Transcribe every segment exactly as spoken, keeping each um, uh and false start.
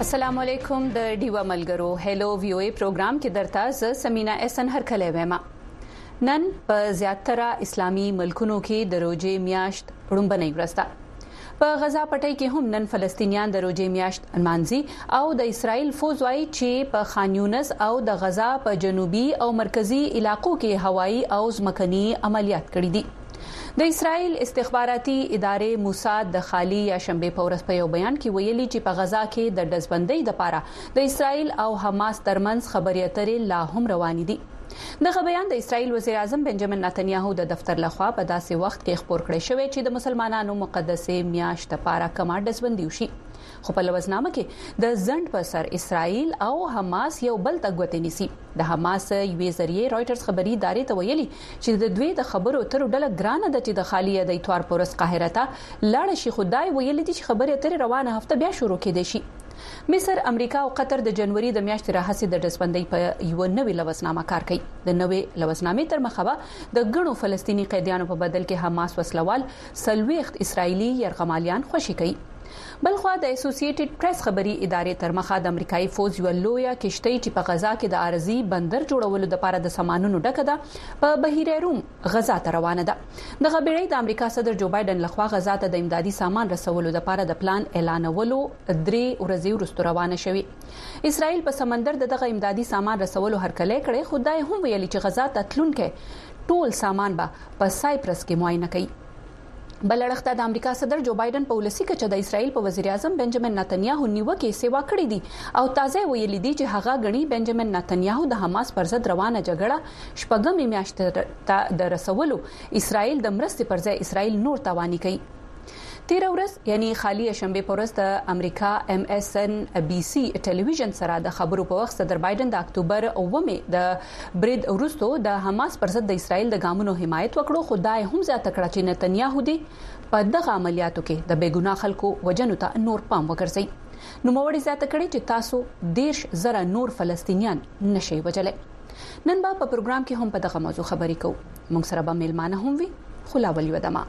السلام علیکم د ډیوا ملګرو هلو وی او ای پروګرام کې درته ز سمینا اسن هر کله وېما نن په زیاتره اسلامي ملکونو کې د روزې میاشت پړومبنۍ ورسته په غزا پټۍ کې هم نن فلسطینیان د روزې میاشت انمانځي او د اسرائیل فوج وايي چې په خان یونس او د غزا په جنوبي او مرکزی علاقو کې هوایي او ځمکني عملیات کړي دي د اسرائیل استخباراتي ادارې موساد د خالی یا شنبه په ورځ په یو بیان کې ویلي چې په غزا کې د دزبندۍ لپاره د اسرائیل او حماس ترمنځ خبرې اترې لا هم روانې دي دغه بیان د اسرائیل وزیر اعظم بنجامین نتنیاهو د دفتر لخوا په داسې وخت کې خبر کړی شوی چې د مسلمانانو مقدسه میاشت لپاره کما دزبندي وشي خو په لوزنامه کې د زند په سر اسرائیل او حماس یو بل تګوتې نيسي د حماس یوې ذریعہ رويټرز خبري ادارې ته ویلي چې د دوی د خبرو تر ډله ګرانه د چې د خالیه د اتوار پورس قاهره ته لاړ شي خدای ویلي چې خبرې تر روانه هفته بیا شروع کېدې شي مصر امریکا او قطر د جنوري د میاشتې راهسي د دزبندۍ په یو نوې لوزنامه کار کوي د نوې لوزنامې تر مخه د غنو فلسطینی قیدیانو په بدل کې حماس وسلوال سلويخت اسرایلی يرغمالیان خوشي کوي بلخوا د اسوسییټډ پریس خبري ادارې تر مخه د امریکایي فوج یو لویه کشتۍ چې په غزا کې د ارزي بندر جوړولو لپاره د سامانونو ډکه ده په بهیره روم غزا ته روانه ده د خبري د امریکا صدر جو بایدن لخوا غزا ته د امدادي سامان رسولو لپاره د پلان اعلانولو درې ورځې وروسته روانه شوې اسرائیل په سمندر دغه امدادي سامان رسولو هرکله کړي خدای هم ویلي چې غزا ته تلونکي ټول سامان به په سایپرس کې معاینه کوي بلړخته د امریکا صدر جو بایدن په ولسی کې چې د اسرائیل په وزیر اعظم بنجامین نتنیاهو نیوکه سیوا کړې دي او تازه ویلي دي چې هغه غني بنجامین نتنیاهو د حماس پر ضد روانه جګړه شپږم میاشت ته د رسولو اسرائیل د مرستې پر ځای اسرائیل نور توانی کوي تیر ورځ یعنی خالی شنبه پر ورځ د امریکا ام اس ان بي سي ټلویزیون سره د خبرو په وخت صدر بایدن د اکتوبر اومه د برید ورستو د حماس پر ضد د اسرائیل د ګامونو حمایت وکړو خدای هم زیاته کړه چې نتنیاهو دی په دغه عملیاتو کې د بیګناه خلکو وجنو ته نور پام وکړي نو موري زیاته کړي چې تاسو دیش زره نور فلسطینیان نشي وجلې نن با په پروګرام کې هم په دغه موضوع خبرې کوو موږ سره به ملمانه هم وي خلاولي ودما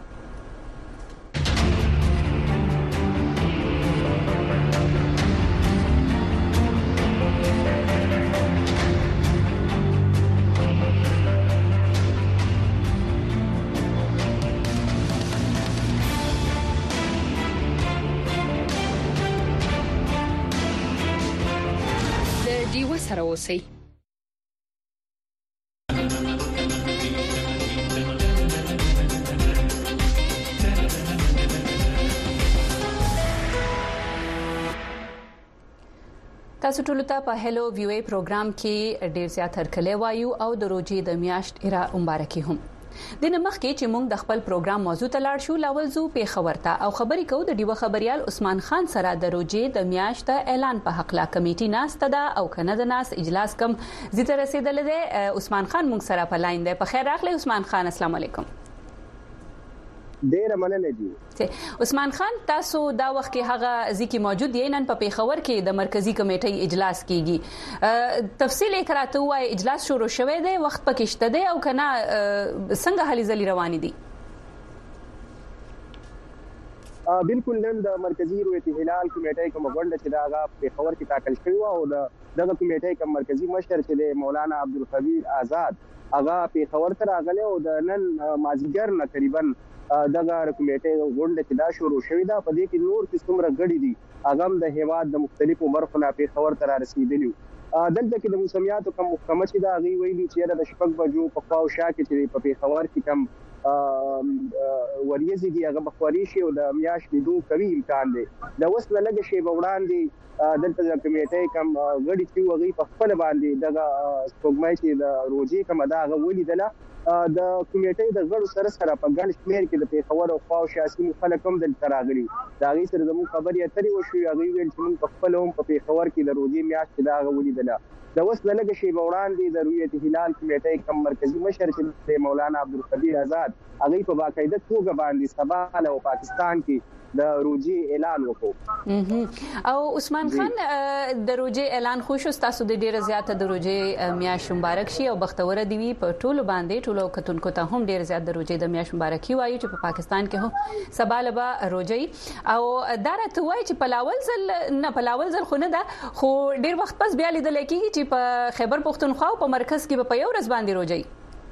سره اوسئ تاسو ټول ته په هلو وی او ای پروګرام کې ډیر زیات هرکلی وایو او د روزې د میاشت ایرا مبارکي هم د نمخ کې چې موږ د خپل پروګرام موضوع ته لاړ شو لاول زو په خبرته او خبرې کوو د ډیوه خبريال عثمان خان سره د روزې د میاشت اعلان په حق لا کمیټي ناسته ده او کنه د ناس اجلاس کم زیاته رسیدل ده عثمان خان موږ سره په لاین ده په خیر راغلی عثمان خان السلام علیکم ډیر مننه دي عثمان خان تاسو دا وخت کې هغه ځکه موجود یې نن په پیښور کې د مرکزی کمیټې اجلاس کیږي تفصیل کراته وای اجلاس شروع شوه دی وخت پکې شته دی او کنه څنګه هلي ځلې روان دي بالکل نن د مرکزی رویت هلال کمیټې کوم غونډه چې دا پیښور کې ټاکل شوی او دغه کمیټې کوم مرکزی مشر چې د مولانا عبدالخبیر آزاد هغه پیښور ته راغلی او د نن مازیګر نه تقریبا دغه کمیټې غونډه چې دا شروع شوې ده په دې کې نور څومره غړي دي هغه د هیواد د مختلفو برخو نه پیښور ته رسیدلی دلته کې د موسمیاتو کوم محکمه چې دا غي ویلي چې د شپږ بجو په خواو شا کې چې په پیښور کې کم وریځي دي هغه بخوري شي او د میاش لیدو کوي امکان دی د وسله لګ شي بوړاندې دلته د کمیټې کم غړي چې وغي په خپل باندې دغه سپوږمۍ چې د روزي کوم دا غولي دله د کمیټې د غړو سره سره په ګڼ شمېر کې د پیښور او خواو شاسي خلک هم دلته راغلي دا غي سره زموږ خبرې اترې وشو هغه ویل چې موږ په خپل هم په پیښور کې د روزي میاشت دا غولي دله د وسله لګ شي بوړاندې د رویت هلال کمیټې کم مرکزی مشر چې مولانا عبدالخبیر آزاد هغه په باقاعده توګه باندې سبا له پاکستان کې د روجي اعلان وکړو. او عثمان خان د روجي اعلان خو شو تاسو د ډیره زیاته د روجي میاشت مبارک شي او بختوره دی وي په ټولو باندې ټولو کتونکو ته هم ډیره زیات د روجي د میاشت مبارکي وایي چې په پاکستان کې هم سبالبا روجي او دارته وایي چې په لاول ځل نه په لاول ځل خو نه ده خو ډیر وخت پس بیا لیدل کېږي چې په خیبر پختونخوا او په مرکز کې په یو ورځ باندې روجي.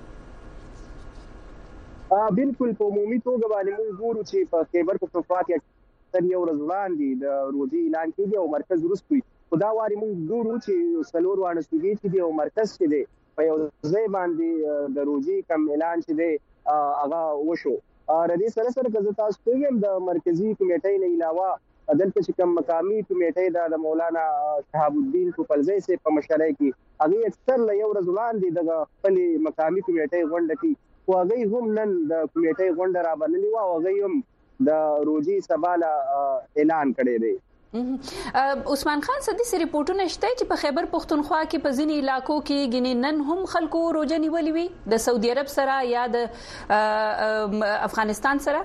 ا بالکل په عمومي توګه باندې موږ ګورو چې په خیبر پختونخوا کې تر یو ورځ وړاندې د روجي اعلان کیږي او مرکز وروسته خدا واري موږ ګورو چې سلور وانه سږي چې دی او مرکز کې دی په یو ځای باندې د روجي کم اعلان چې دی هغه وشو. ر دې سره سره که تاسو کوم د مرکزی کمیټې نه علاوه دلته چې کوم مقامی کمیټې د مولانا شهاب الدین توپلزی سي په مشرۍ کې هغه اکثر له یو ورځ وړاندې د خپل مقامی کمیټې غونډه کې او هغه هم نن د کمیټې غونډه را باندې و او هغه هم د روجي سباله اعلان کړی دی. عثمان خان سدي سي ریپورتونه شته چې په خیبر پختونخوا کې په ځینې علاقو کې ګینې نن هم خلکو روزه نیولې وي د سعودي عرب سره یا د افغانستان سره.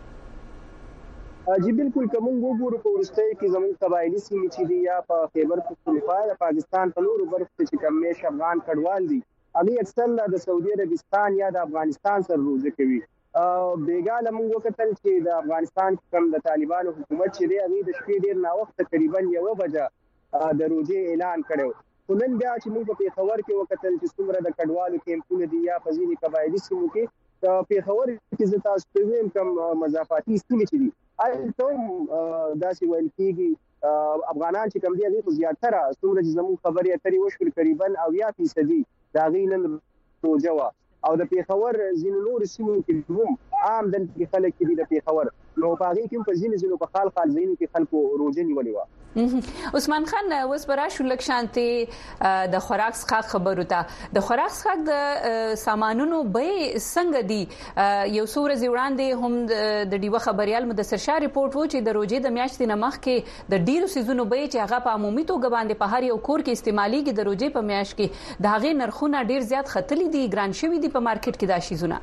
جی بالکل کوم وګورو په ورسته کې زموږ قبایلی سیمې چې دی یا په خیبر پختونخوا د پاکستان په نورو برخو کې کوم میش افغان کډوال دي هغه اکثر د سعودي عربستان یا د افغانستان سره روزه کوي. بیګاله موږ وکتل چې د افغانستان کوم د طالبانو حکومت چې دی هغه د شپې ډیر نا وخت تقریبا یو بجه د روزه اعلان کړو. نن بیا چې موږ په خبر کې وکتل چې څومره د کډوالو کیمپونه دي یا په ځینې قبایلی سیمو کې په خبر کې زتا ستویم کوم مضافاتي سیمې چې دي الته داسې ویل کېږي افغانان چې کوم دي هغه زیاتره څومره چې زموږ خبرې اترې وشول تقریبا اویا فیصدي دا غینن روجوا او د پیښور ځینو نور سیمو کې هم عام د خلک کې د پیښور نو پاغي کې په ځینو ځینو په خال خال ځینو کې خلکو روزه نیولې و. عثمان خان اوس برا شو لک شانتي د خوراک څخه خبرو ته د خوراک څخه د سامانونو به څنګه دي یو سور زیوړاندې هم د ډیوه خبريال مدثر شاه ریپورت و چې د روزه د میاشتې نمخ کې د ډیرو سيزونو به چې هغه په عمومي توګه باندې په هر یو کور کې استعمالي کې د روزه په میاشت کې د هغه نرخونه ډیر زیات خطلي دي ګران شوی دي په مارکیټ کې دا شیزونه.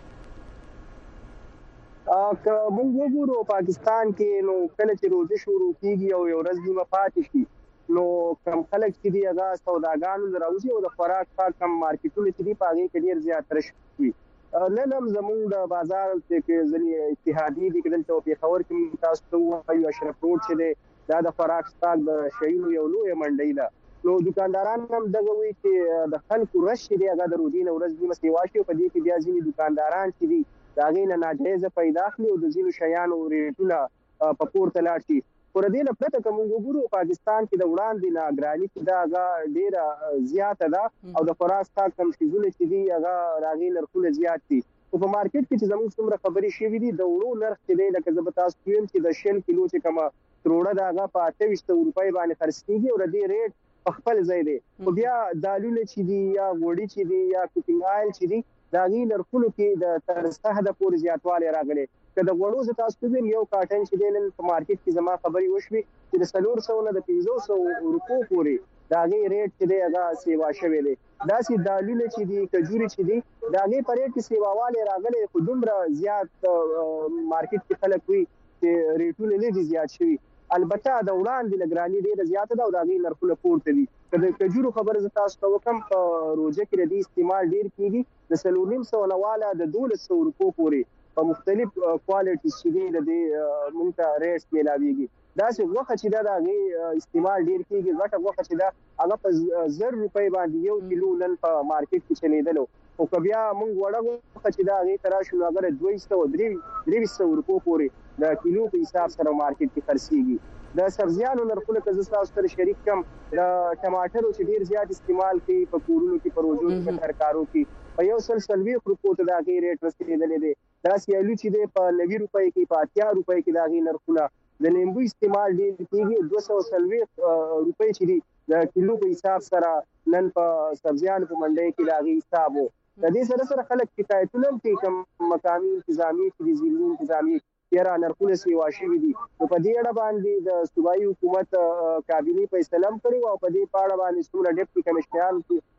که موږ وګورو پاکستان کې نو کله چې روزه شروع کیږي او یو ورځ نیمه پاتې شي نو کم خلک چې دی هغه سوداګانو دراوځي او د خوراک په کم مارکیټونو چې دی پاغي کې ډیر زیات رشوي. نن هم زموږ د بازار کې ځنی اتحادیې دي کله ته په خبر کې تاسو ته وایي اشرف روډ چې دی دا د خوراک ستاک د شیلو یو لوی منډي ده. نو دکانداران هم دغه وی چې د خلکو رش دی هغه د روزینه ورځ نیمه سیواشي په دې کې بیا ځینې دکانداران چې دي دا غینه ناجایز پیدا اخلي او د زینو شیانو ریټونه په پورته لاړ شي. پر دې نه پته کوم وګورو پاکستان کې د وړاندې نه اګرانی کې دا ډیره زیاته ده او د خوراک ستاک کم شیزونه چې دي هغه راغی نرخونه زیات دي. په مارکیټ کې چې زموږ څومره خبري شوې دي د وړو نرخ چې دی لکه زه تاسو ویم چې د شل کیلو چې کومه تروړه دا هغه په اته ویشت روپۍ باندې خرڅ کیږي او د دې ریټ په خپل ځای دی. خو بیا دالونه چې دي یا غوړي چې دي یا کوکینګ آیل چې دي دا غي نرخونو کې د تر څه د پور زیاتوالی راغلي. که د غوړو ز تاسو په یو کارټن چې د نن په مارکیټ کې زما خبري وشوي چې د سلور سو نه د پنځه سو روپو پورې دا غي ریټ چې دی هغه سیوا شوی دی. دا سي دالونه چې دي کجوري چې دي دا غي په ریټ کې سیواواله راغلي خو دومره زیات مارکیټ کې خلک وي چې ریټونه نه دي زیات شوی. البته د وړاندې لګرانی ډیره زیاته ده او دا غي نرخونه پورته دي. کله کجورو خبره ز تاسو ته وکم په روزه کې د استعمال ډیر کیږي د سلونیم سو نواله د دولس سو روپو پورې په مختلف کوالټي چې د دې مونږه ریټ ملاويږي. دا چې وخت چې دا د استعمال ډیر کیږي غټه وخت چې دا هغه په زر روپۍ باندې یو کیلو نن په مارکیټ کې چلیدلو او کبیا مونږ وړو وخت چې دا غي تراشو اگر دوه سو درې سو روپو پورې د کیلو په حساب سره مارکیټ کې خرڅيږي. د سبزیانو نرخونه که زه تاسو سره شریک کم د ټماټرو چې ډیر زیات استعمال کوي په کورونو کې پروژو کې ترکارو کې په یو سل سلوي روپو ته دا غي ریټ رسیدلې دي. دا سیالو چې د په نوي روپۍ کې په اتیا روپۍ کې دا غي نرخونه د لیمبو استعمال ډیر کیږي دوه سو سلوي روپۍ چې دي د کیلو په حساب سره نن په سبزیانو په منډي کې دا غي حساب وو. د دې سره سره خلک شکایتونه کوي کوم مقامي انتظامی چې ضلعي انتظامی یاره نرخونه سیوا شوي دي. نو په دې اړه باندې د صوبایي حکومت کابینې فیصله کړې او په دې اړه باندې څومره ډیپټي کمشنران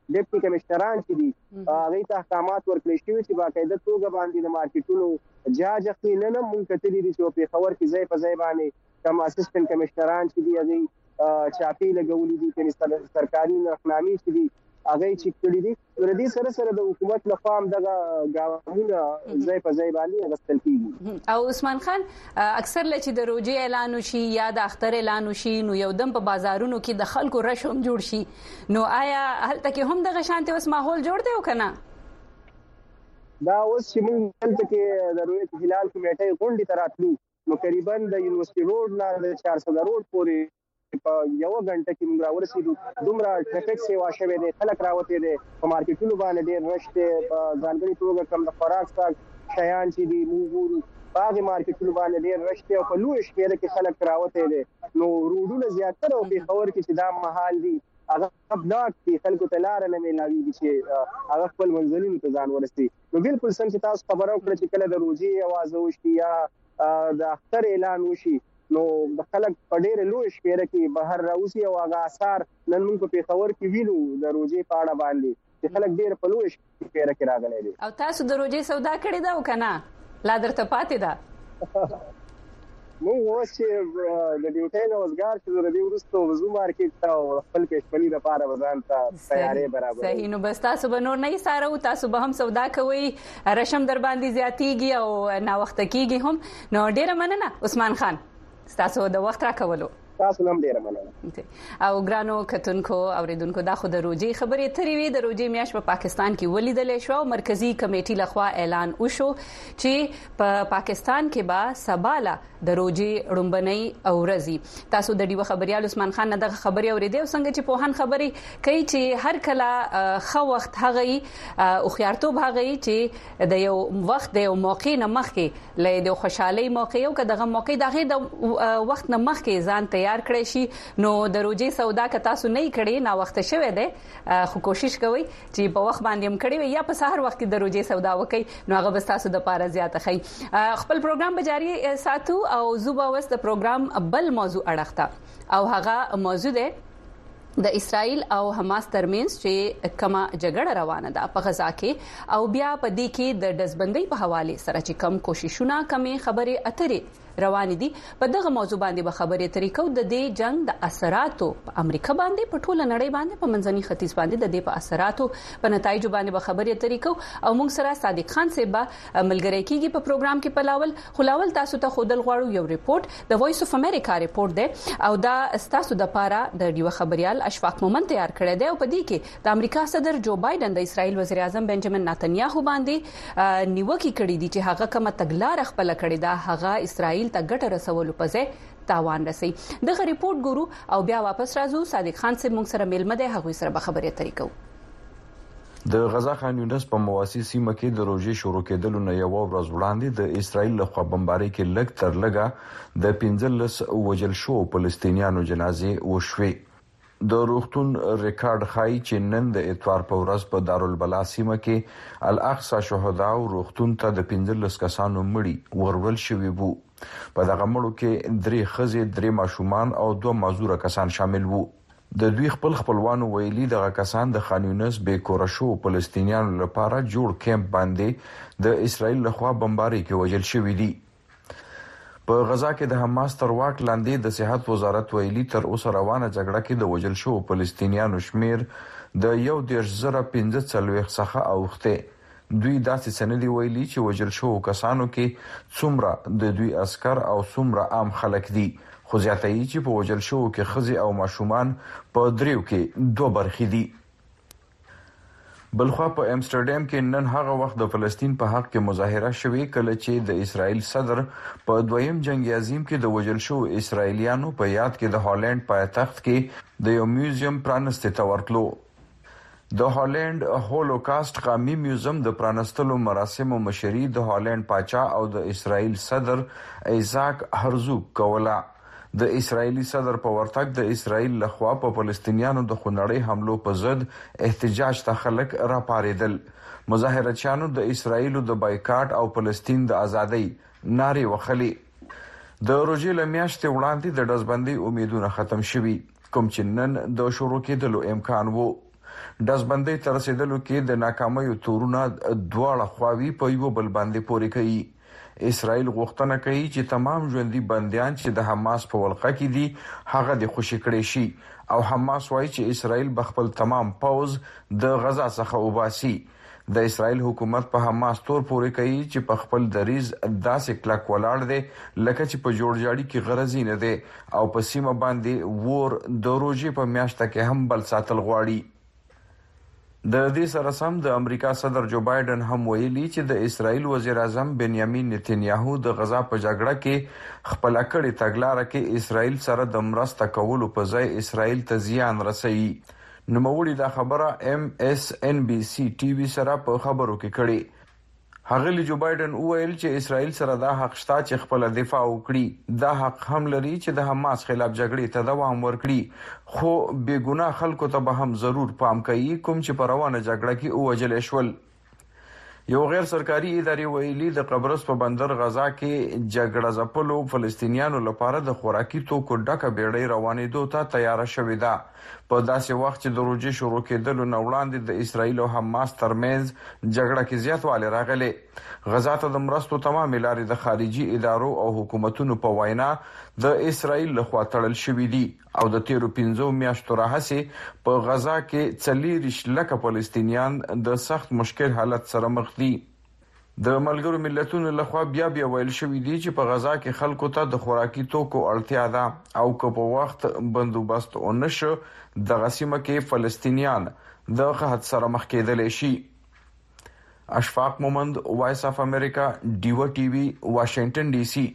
ډیپټي کمشنران چې دي هغه ته احکامات ورکړل شوي چې باقاعده توګه باندې د مارکیټونو جاج اخلي. نه نه مونږ کتلي دي چې په خبر کې ځای په ځای باندې کوم اسسټنټ کمشنران چې دي هغه چاپی لګولې دي چې سرکاري نقنامي چې دي هغه چې کړی دي. ورته سره سره د حکومت لخوا هم دغه غاونه ځای په ځای باندې غوښتل کیږي. او عثمان خان اکثر لچې د روزي اعلان وشي یا د اختر اعلان وشي نو یو دم په بازارونو کې د خلکو رشوم جوړ شي، نو آیا هلته کې هم دغه شانته اوس ماحول جوړ دی او کنه؟ دا اوس چې موږ دلته کې د رویت هلال کمیټې غونډې ته راتلو نو تقریبا د یونیورسيټي روډ نه د چار سو روډ پورې په یو غنټه کې موږ راورسېدو. دومره ټریفیک سیوا شوه دي، خلک راوته دي په مارکیټونو باندې ډېر رشته په ځانګړي توګه کم د خوراک څخه شیان چې دي موږ باغ مارکیټونو باندې ډېر رشته او په لوی شمېر کې خلک راوته دي. نو روډونه زیاتره او په خبر کې چې دا محل دي هغه بلاک دي، خلکو ته لار نه ملاوي چې هغه خپل منځلونو ته ځان ورسي. نو بالکل سم چې تاسو خبرو کړی چې کله د روزي आवाज وشي یا د اختر اعلان وشي نو د خلک په ډېر لوی شمېر کې بهر راوځي او هغه اثر نن موږ په خبر کې وینو د روزي په اړه باندې چې خلک ډېر په لوی شمېر کې راغلي دي. او تاسو د روزي سودا کړې ده او کنه لا درته پاتې ده؟ مو اوس چې د ډیوټي نوزګار چې د دې ورستو وزو مارکیټ ته خپل کښپنی د پاره وزن ته تیارې برابر. صحیح. نو بس تاسو به نور نه سارو، تاسو به هم سودا کوي، رشم در باندې زیاتیږي او نا وخت کېږي هم. نو ډېر مننه عثمان خان تاسو د وخت راکولو. تاسو هم ډیر مننه. او ګرانو کتونکو اوریدونکو دا خو د روزي خبرې ترې وي. د روزي میاشت په پاکستان کې ولیدل شو. مرکزی کمیټې لخوا اعلان وشو چې په پا پاکستان کې به سباله د روزي رنبنۍ اورځي. تاسو د ډیو خبريال عثمان خان دغه خبري اوریدل او څنګه چې په هان خبري کوي چې هر کله خو وخت هغه او خيارتوب هغه چې د یو وخت د یو موقع نه مخکې لې د خوشحالي موقع او کداغه موقع دغه د وخت نه مخکې ځان تیار کړی شي. نو د روزي سودا که تاسو نه کړی نا وخت شوه دی خو کوشش کوئ چې په وخت باندې هم کړی یا په سحر وخت د روزي سودا وکړي نو هغه بس تاسو د پاره زیاته خي. خپل پروګرام به جاری ساتو او زوبا وست پروګرام بل موضوع اړخته او هغه موضوع ده د اسرائیل او حماس ترمنځ چې کما جګړه روانه ده په غزا کې او بیا په دې کې د دزبندۍ په حواله سره چې کم کوششونه کمې خبرې اترې روان دي. په دغه موضوع باندې به خبرې طریقو د دې جنگ د اثراتو په امریکا باندې په ټوله نړۍ باندې په منځني ختیځ باندې د دې په اثراتو په نتایج باندې به خبرې طریقو او موږ سره صادق خان صاحب ملګری کیږي په پروګرام کې. پلاول خلاول تاسو ته خودل غواړو یو ریپورت د وایس اف امریکا ریپورت ده او دا تاسو د پاره د ډیو خبريال اشفاق مومن تیار کړی دی او په دې کې د امریکا صدر جو بایدن د اسرائیل وزیر اعظم بنجامین نتنیاهو باندې نیوکه کړې دي چې هغه کومه تګلار خپل کړی دا هغه اسرائیل ته ګټه رسولو په ځای تاوان رسي. دغه ریپورت ګورو او بیا واپس راځو. صادق خان سے موږ سره میلمه ده هغه سره به خبرې طریقو. د غزا خان یونس په مواسي سیمه کې د روزي شروع کېدلو نه یو ورځ وړاندې د اسرائیل لخوا بمباري کې لګ تر لګه د پنځلس وجل شو فلسطینیانو جنازې وشوي. د روغتون ریکارډ خای چې نن د اتوار په ورځ په دارالبلا سیمه کې الاقصی شهدا او روغتون ته د پنځلس کسانو مړي ورول شوی وو. په دغه مړو کې درې خزې، درې ماشومان او دوه معذور کسان شامل وو. د دوی خپل خپلوانو ویلي دغه کسان د خان یونس بې کورشو فلسطینیانو لپاره جوړ کیمپ باندې د اسرائیل لخوا بمباري کې وژل شوی دي. په غزا کې د حماس تر واک لاندې د صحت وزارت ویلي تر اوسه روانه جګړه کې د وژل شو فلسطینیانو شمیر د یو دیرش زره پنځه څلوېښت څخه اوخته. دوی داسې سندې ویلي چې وژل شو کسانو کې څومره د دوی عسكر او څومره عام خلک دي، خو زیاتې چې په وژل شو کې خزي او ماشومان په دریو کې دوه برخې دي. بلخوا په امستردام کې نن هغه وخت د فلسطین په حق کې مظاهره شوې کله چې د اسرائیل صدر په دویم جنگ عظیم کې د وژل شو اسرائیلیانو په یاد کې د هالند پایتخت کې د یو میوزیم پرانسته ته ورتلو. د هالند هولوکاست قومي میوزیم د پرانستلو مراسمو مشري د هالند پاچا او د اسرائیل صدر ایزاک هرزوگ کوله. د اسرایلی صدر په ورتګ د اسرائیل لخوا په فلسطینیانو د خونړۍ حملو په ضد احتجاج ته خلک را پاریدل. مظاهرچیانو د اسرائیل د بایکاټ او فلسطین د ازادۍ نارې وخلي. د روزي لمیاشتې وړاندې د دزبندۍ امیدونه ختم شوي کوم چې نن د شروع کېدلو امکان وو. دزبندۍ تر رسیدلو کې د ناکامۍ تورونه دواړه خواوی په یو بل باندې پوري کوي. اسرائیل غوښتنه کوي چې تمام ژوندۍ بنديان چې د حماس په ولقه کې دي هغه د خوشی کړي شي او حماس وایي چې اسرائیل بخپل تمام پوز د غزا څخه وباسي. د اسرائیل حکومت په حماس تور پوري کوي چې په خپل دریز داسې کلک ولاړ دی لکه چې په جوړجاړي کې غرضی نه دی او په سیمه باندې ور د روزي په میاشت کې هم بل ساتل غواړي. د دې سره سم د امریکا صدر جو بایدن هم ویلي چې د اسرائیل وزیر اعظم بنیامین نتنیاهو د غزا په جګړه کې خپل کړي تګلارې کې اسرائیل سره د مرسته کولو په ځای اسرائیل ته زیان رسوي. نوموړي دا خبره ام اس ان بي سي ټي وي سره په خبرو کې کړي. هغه جو بایدن وویل چې اسرائیل سره دا حق شته چې خپل دفاع وکړي. دا حق هم لري چې د حماس خلاف جګړې ته دوام ورکړي خو بے ګناه خلکو ته به هم ضرور پام کوي کوم چې په روانه جګړه کې ووجل شول. یو غیر سرکاري ادارې ویلي د قبرص په بندر غزا کې جګړه ځپلو فلسطینیانو لپاره د خوراکي توکو ډکه بیړۍ روانېدو ته تیار شوې ده. په داسې وخت چې د روزي شروع کېدلو نه وړاندې د اسرائیل او حماس ترمنځ جګړه کې زیاتوالی راغلی. غزا ته د مرستو تمام لارې د خارجي ادارو او حکومتونو په وینا د اسرائیل لخوا تړل شوې دي او د تیرو پنځو میاشتو راهیسې په غزا کې څلوېښت لکه فلسطینیان د سخت مشکل حالت سره مخ دي. د ملګرو ملتونو لخوا بیا بیا ویل شوې دي چې په غزا کې خلکو ته د خوراکي توکو اړتیا ده او که په وخت بندوبست ونشو دغه سیمه کې فلسطینیان د قحط سره مخ کېدلی شي. اشفاق مومند، وایس اف امریکا، ډیو ټي وي، واشنگټن ډي سي.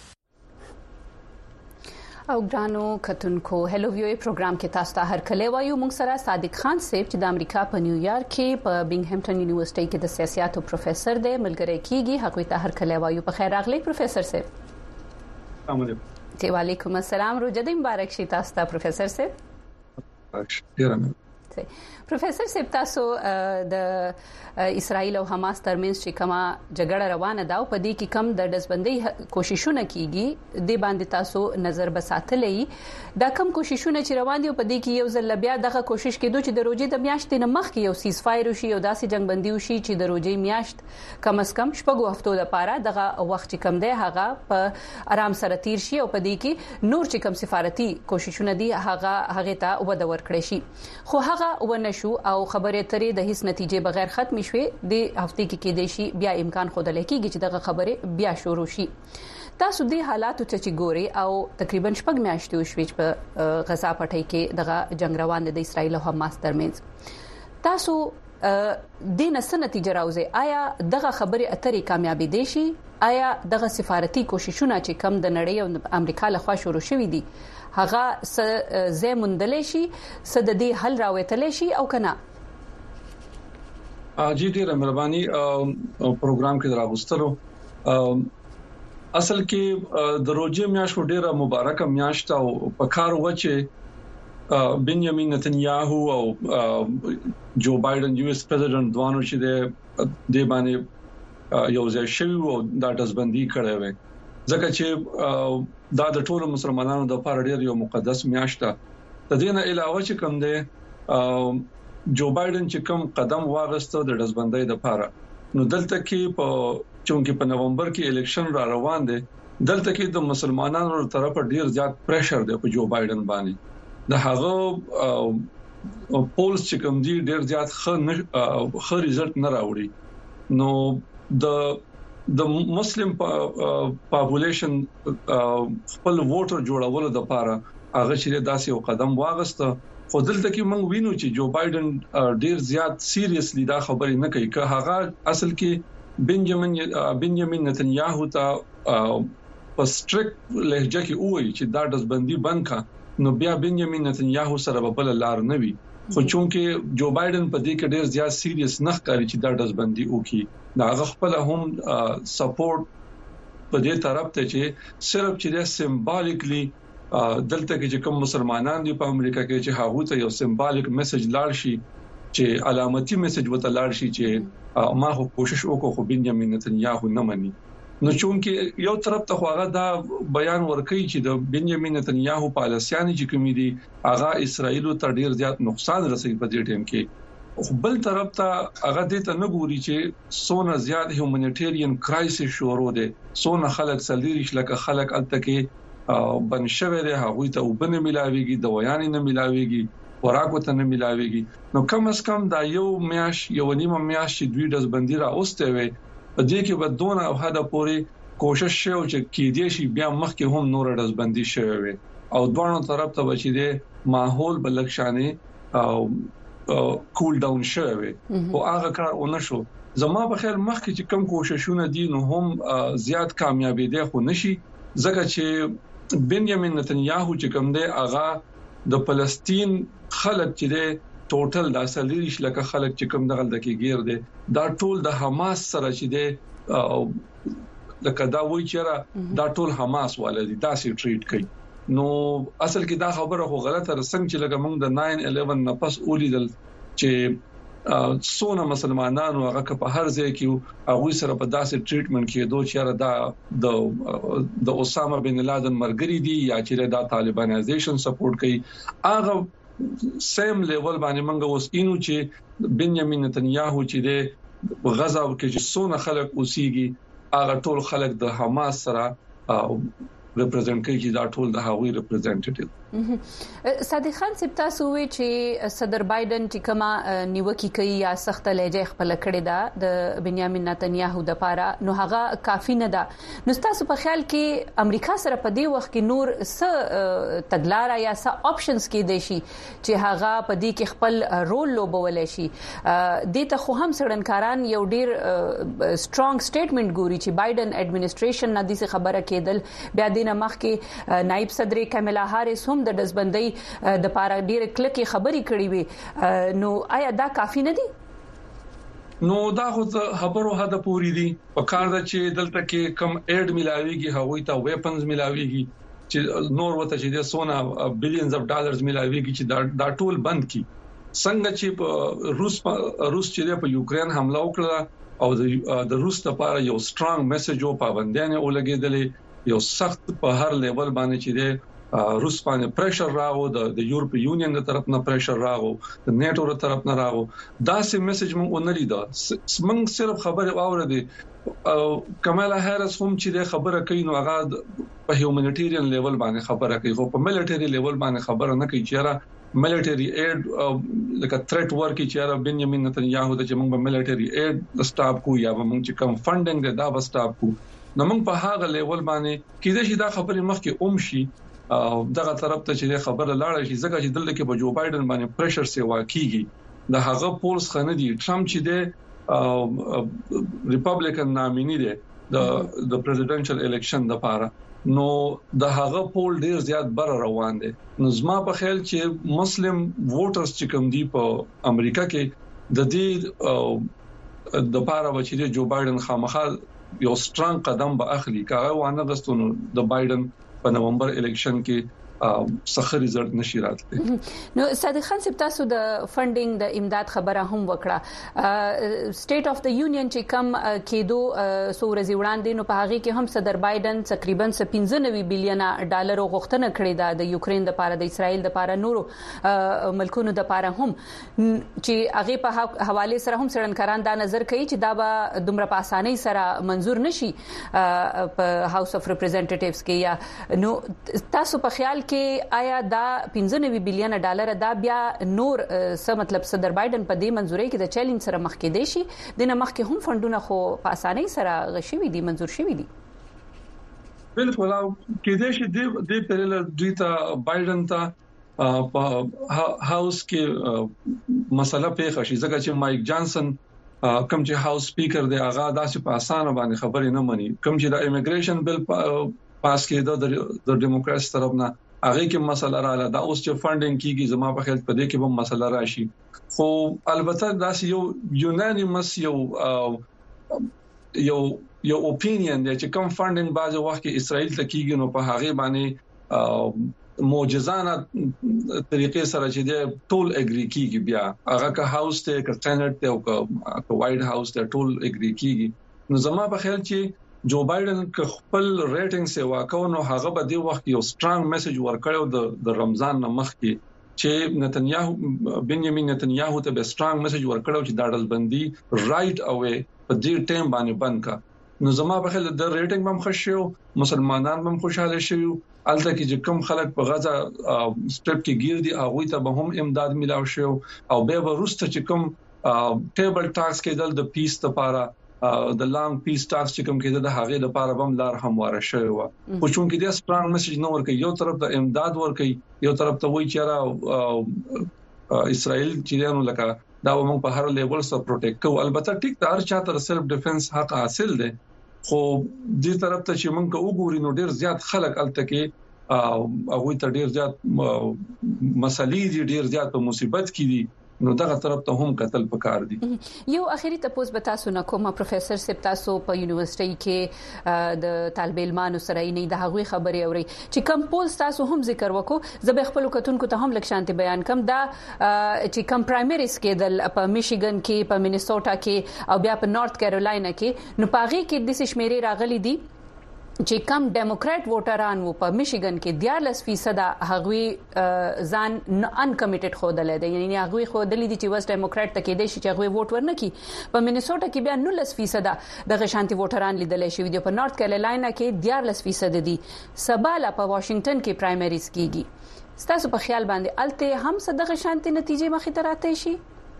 او ګرانو کتونکو هلو ویو پروګرام کې تاسو ته هر کله وایو موږ سره صادق خان صاحب چې د امریکا په نیویارک کې په بینګهمټن یونیورسيټي کې د سیاستو پروفیسور دی ملګری کیږي. هغه ته هر کله وایو په خیر راغلی پروفیسور صاحب. السلام علیکم. وعلیکم السلام. روزه دې مبارک شي تاسو ته پروفیسور صاحب. ډیره پروفیسور صاحب تاسو د اسرائیل او حماس ترمنځ چې کومه جګړه روانه ده او په دې کې کم د دزبندۍ کوششونه کیږي د باندې تاسو نظر بساتلې دا کم کوششونه چې روان دي او په دې کې یو ځل بیا دغه کوشش کېدو چې د روزي د میاشتې نه مخکې یو سیز فایر وشي او داسې جنگ بندي وشي چې د روزي میاشت کم از کم شپږو هفتو لپاره دغه وخت چې کم دی هغه په آرام سره تیر شي او په دې کې نور چې کم سفارتي کوششونه دي هغه هغه ته وده ورکړي شي خو هغه ونشو او خبره ترې د هیڅ نتیجې بغیر ختم شوي. د هفته کې کې د شي بیا امکان خود لکېږي چې دغه خبره بیا شروع شي. تاسو د حالاتو ته چې ګوري او تقریبا شپږ میاشتې وشوي په غزا پټي کې دغه جنگ روان دي د اسرائیل او حماس ترمنځ. تاسو د نس نتیجه راوځي آیا دغه خبره اترې کامیابی دي شي؟ آیا دغه سفارتي کوششونه چې کم د نړۍ او امریکا لخوا شروع شوي دي هغه زه مندلې شي س د دې حل راوېتلې شي او کنه؟ اجي ډیره مهرباني پروګرام کې دراغستلو. اصل کې د روزي میاشت ډیره مبارکه میاشت او په کار وچه بنیامین نتنیاهو او جو بایدن یو اس پریزیدنت دوانو چې د باندې یو ځای شوی او د دزبندي کړی وي ځکه چې دا د ټولو مسلمانانو د لپاره ډیر یو مقدس میاشت ده. د دې نه علاوه چې کوم دی جو بایدن چې کوم قدم واغسته د دزبندۍ لپاره نو دلته کې په چونکه په نومبر کې الیکشن را روان دي دلته کې د مسلمانانو تر طرفه ډیر زیات پریشر دی په جو بایدن باندې. د هغه پولز چې کوم دي ډیر زیات ښه ښه ریزلټ نه راوړي. نو د د مسلم پاپولیشن خپل ووټر جوړولو لپاره هغه چې داسې یو قدم واغسته خو دلته کې موږ وینو چې جو بایدن ډیر زیات سیریسلی دا خبرې نه کوي که هغه اصل کې بنجامین بنجامین نتنیاهو ته په سټریکټ لهجه کې وایي چې دا دزبندي بند کا نو بیا بنجامین نتنیاهو سره په بل لار نه وي. خو چونکه جو بایدن په دې کې ډیر زیات سیریس نه ښکاري چې دا دزبندي وکړي دا هغه خپل هم سپورټ په دې طرف ته چې صرف چې سمبالیکلی دلته کې چې کوم مسلمانان دي په امریکا کې چې هغه ته یو سمبالیک میسج لاړ شي چې علامتي میسج وته لاړ شي چې ما خو کوشش وکړو خو بنجامین نتنیاهو نه مني. نو چونکه یو طرف ته هغه دا بیان ورکړي چې د بنیامین نتنیاهو پالیسیانې چې کومې دي هغه اسرائیل ته ډیر زیات نقصان رسوي په دې ټیم کې بل طرف ته هغه دې ته نه ګوري چې سونه زیات هیومانیټیرین کرایسس شروع دي سونه خلک سلیریش لکه خلک الته کې بنشوي ده هغه ته وبنه ملاويږي د ویان نه ملاويږي خوراک ته نه ملاويږي نو کم از کم دا یو میاش یو نیمه میاش چې دوی د بندي را اوسته وي په دې کې بدونه او هدا پوری کوشش شو چې کې دې شي بیا مخکې هم نور د بندي شوی وي او دوه طرف ته بچی دي ماحول بلکشانه او کول ډاون شوی او هغه کار ونشو زما په خیال مخکې چې کم کوششونه دي نو هم زیات کامیابی دي خو نشي ځکه چې بنیامین نتنیاهو چې کوم دی هغه د فلسطین خلک چې دی ټوټل د اصليش لکه خلک چې کوم دغه د کې غیر دي دا ټول د حماس سره چې دی لکه دا وایي چې دا ټول حماس والدي دا سي ټریټ کوي نو اصل کې دا خبره خو غلطه رسنګ چې لکه موږ د ناین الیون نه پس اولیدل چې سونه مسلمانانو هغه په هر ځای کې هغه سره په داسې ټریټمنټ کې دوه چیرې دا د د اسامه بن لادن مرګري دي یا چې دا طالبانایزیشن سپورټ کوي هغه سیم لیول باندې موږ اوس اینو چې بنیامین نتنیاهو چې د غزا کې چې سونه خلک اوسېږي هغه ټول خلک د حماس سره ریپرزینټ کوي چې دا ټول د هغوی ریپرزینټیټیو صادق خان صاحب تاسو وی چې صدر بایدن چې کما نیوکي کوي یا سخت لهجه خپل کړی دا د بنیامین نتنیاهو د پاره نو هغه کافی نه ده نو تاسو په خیال کې امریکا سره په دې وخت کې نور څه تګلارا یا څه آپشنز کې دي شي چې هغه په دې کې خپل رول لوبول شي د ته خو هم سړنکاران یو ډیر سترونګ سټیټمنټ ګوري چې بایدن اډمنسټریشن نه دي خبره کېدل بیا د مخ کې نائب صدر کملا هاریس هم د دزبندۍ د پاره ډیره کلکې خبرې کړې وي نو آیا دا کافی نه دي نو دا خو خبرو هدا پوری دي په کار د چې دلته کې کم اډ ملاويږي هغوی ته ویپنز ملاويږي چې نور وته چې د سونا بلینز اف ډالرز ملاويږي چې دا, دا ټول بند کی څنګه چې روس روس چې په یوکرين حمله وکړه او د روس لپاره یو سترونګ میسج او پابندیاں ولګېدلې یو سخت په هر لیول باندې چې د روس باندې پریشر راغو د یورپ یونین د طرف نه پریشر راغو د نیټو تر طرف نه راغو دا سي میسج مونږ ونري دا مونږ صرف خبره اوردي کمالا هاریس هم چې خبره کوي نو هغه په هیومانیټیرین لیول باندې خبره کوي خو په ملټری لیول باندې خبره نه کوي چې ملټری ایډ لکه تھریټ ورکی چې بنیامین نتنیاهو د چې موږ په ملټری ایډ سٹاپ کو یا موږ چې کم فندینګ دی دا به سٹاپ کو نو موږ په هغه لیول باندې کېدای شي دا خبره مخکې اوم شي دغه طرف ته چې خبره لاړه شي ځکه چې دلته کې په جو بایدن باندې پریشر سی واکېږي د هغه پولس خنه دي ټرمپ چې د ریپبلیکن نامینی دی د د پریزیدنشل الیکشن د پاره نو د هغه پول ډیر زیات بر روان دي نو زما په خیال چې مسلم ووټرز چې کوم دي په امریکا کې د دې د پاره بچی جو بایدن خامخا یو سترونګ قدم به اخلي کاغه وانه غستونو د بایدن په نومبر الیکشن کې سخت ريزلټ نشي راتلی نو صادق خان صاحب تاسو د فندینګ د امداد خبره هم وکړه سټیټ اف د یونین چې کم کېدو سو ورځې وړاندې نو په هغه کې هم صدر بایدن تقریبا پنځه نوي بلین ډالر غوښتنه کړې ده د یوکرين د لپاره د اسرائیل د لپاره نورو ملکونو د لپاره هم چې هغه په حواله سره هم سړنکاران دا نظر کوي چې دا به دومره په اسانۍ سره منزور نشي په هاوس اف ریپرزنټیټیوز کې یا نو تاسو په خیال کې آیا دا پنځه نوي بلین ډالر دا بیا نور څه مطلب صدر بایدن په دې منزوري کې د چیلنج سره مخ کې دي شي د نه مخ کې هم فندونه خو په اسانۍ سره غشي دي منزور شوي دي بالکل او کې دې شي د پرله دویتا بایدن ته په هاوس کې مسله پیښه شي ځکه چې مایک جانسن کوم چې هاوس سپیکر دی هغه داسې په اسانه باندې خبرې نه مني کوم چې د ایمیګریشن بل پاس کېده د ډیموکراسي طرف نه هغه کې مسله رااله دا اوس چې فندینګ کیږي زما په خیال په دې کې به مسله راشي خو البته دا یو یونانیمس یو یو یو اپینین دی چې کوم فندینګ بازه وخت کې اسرائیل ته کیږي نو په هغه باندې معجزانه طریقې سره چې دی ټول اګری کیږي بیا هغه که هاوس ته که سېنات ته او که وایټ هاوس ته ټول اګری کیږي نو زما په خیال چې جو بایدن ک خپل ریټینګ سیوا کوي نو هغه به د وخت یو سترونګ میسج ورکړو د د رمضان نمخ کې چې نتنیاهو بنیامین نتنیاهو ته به سترونګ میسج ورکړو چې دا ډلبندي رائټ اوې په دې ټیم باندې بند کا نو زما په خل د ریټینګ هم خوشیو مسلمانان هم خوشاله شي الته کې چې کوم خلک په غزا سټپ کې گیر دي هغه ته به هم امداد ملاو شي او به ورسته چې کوم ټیبل ټاکس کېدل د پیس لپاره د لانګ پیس ټاکس چې کوم کېدل د هغه لپاره هم لار همواره شوی و خو چون کې د سترونګ میسج نو ورکي یو طرف ته امداد ورکي یو طرف ته وایي چې را اسرائیل چې نو لکه دا موږ په هر لیول سره پروټیکټ کوو البته ټیک دا هر چا تر سیلف ډیفنس حق حاصل دی خو دې طرف ته چې موږ وګوري نو ډیر زیات خلک الته کې هغه ته ډیر زیات مسلې دي ډیر زیات په مصیبت کې دي نو دغه طرف ته هم قتل پکار دي یو اخیری تاسو به تاسو نه کومه پروفیسور سپ تاسو په یونیورسيټي کې د طالب علمانو سره نه د هغوی خبري اوري چې کم پولز تاسو هم ذکر وکړو زه به خپل کتونکو ته هم لک شانتي بیان کوم دا چې کم پرایمریز کې د په میشیګن کې په مینیسوټا کې او بیا په نارث کیرولاینا کې نو پاغي کې د شمیرې راغلي دي چې کم ډیموکرات ووټران وو په میشیګن کې دیارلس فیصد هغوی ځان ان کمیټډ خودل دي یعنی هغوی خودل دي چې وس ډیموکرات ته کې دي چې هغوی ووټ ورنکي په مینیسوټا کې بیا نولس فیصد د غشانتي ووټران لیدل شي دي په نارث کیرولاینا کې دیارلس فیصد دي سباله په واشنگټن کې پرایمریز کیږي ستاسو په خیال باندې الته هم صدغه شانتي نتیجې مخې ته راته شي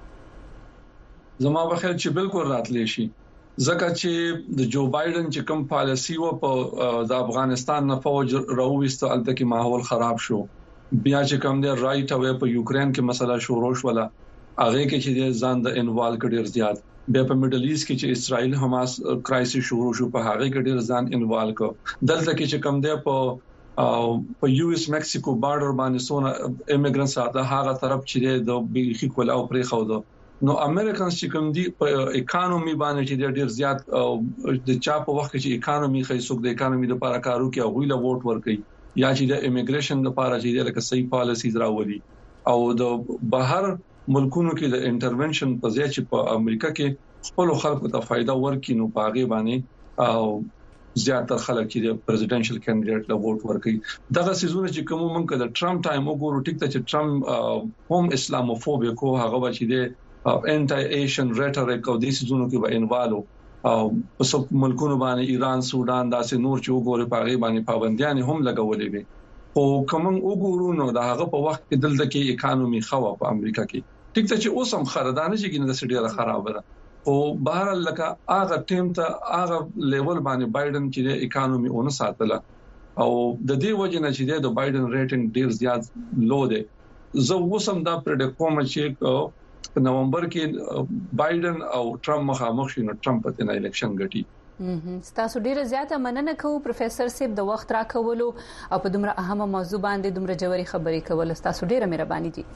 زما په خیال چې بالکل راتلی شي ځکه چې د جو بایدن چې کوم پالیسی و په د افغانستان نه فوج راوېست الته کې ماحول خراب شو بیا چې کوم دی رائټ اوې په یوکرين کې مسله شروع شوله هغه کې چې ځان د انوالو کډیر زیات بیا په میډل ایست کې چې اسرائیل حماس کرایسس شروع شو په هغه کې ډیر ځان انوالو کو دلته کې چې کوم دی په په یو اس میکسیکو بارډر باندې سونه ایميګرنټس راځه هغه طرف چې د بیخي کول او پرې خو دو نو امریکانز چې کوم دي په اکانومي باندې چې ډېر زیات د چا په وخت کې اکانومي خیسوک د اکانومي لپاره کارو کې او ویله ووټ ورکړي یا چې د امیګریشن لپاره چې لکه صحیح پالیسیز راوړي او د بهر ملکونو کې د انټرونشن په ځای چې په امریکا کې خپل خلکو ته فائدہ ورکړي نو پاغي باندې او زیاتره خلک چې د پریزیدنشل کینډیډیټ له ووټ ورکړي دغه سيزونه چې کوم مونږ د ټرمپ ټایم وګورو ټیک ته چې ټرمپ هم اسلاموفوبیک او هغه چې د انټي ایشن ریټریک او د سيزونو کې به انوالو او په څو ملکونو باندې ایران سودان داسې نور چې وګوري پاغي باندې پابندیان هم لګولې وي او کوم وګورو نو دا هغه په وخت کې دلته کې اکانومي خوا په امریکا کې ټیک ته چې اوس هم خردانه چې ګینه د سړي خراب ده او بهر لکه هغه ټیم ته هغه لیول باندې بایدن چې د اکانومي اون ساتله او د دې وجه نه چې د بایدن ریټینګ ډیر زیات لو ده زه وسم دا پرډ کوم چې په نومبر کې بایدن او ټرمپ مخامخ شي نو ټرمپ ته نه الیکشن ګټي ستاسو ډیره زیاته مننه کوم پروفیسور سیب د وخت راکولو او په دومره اهمه موضوع باندې دومره جوړي خبرې کول ستاسو ډیره مهرباني دي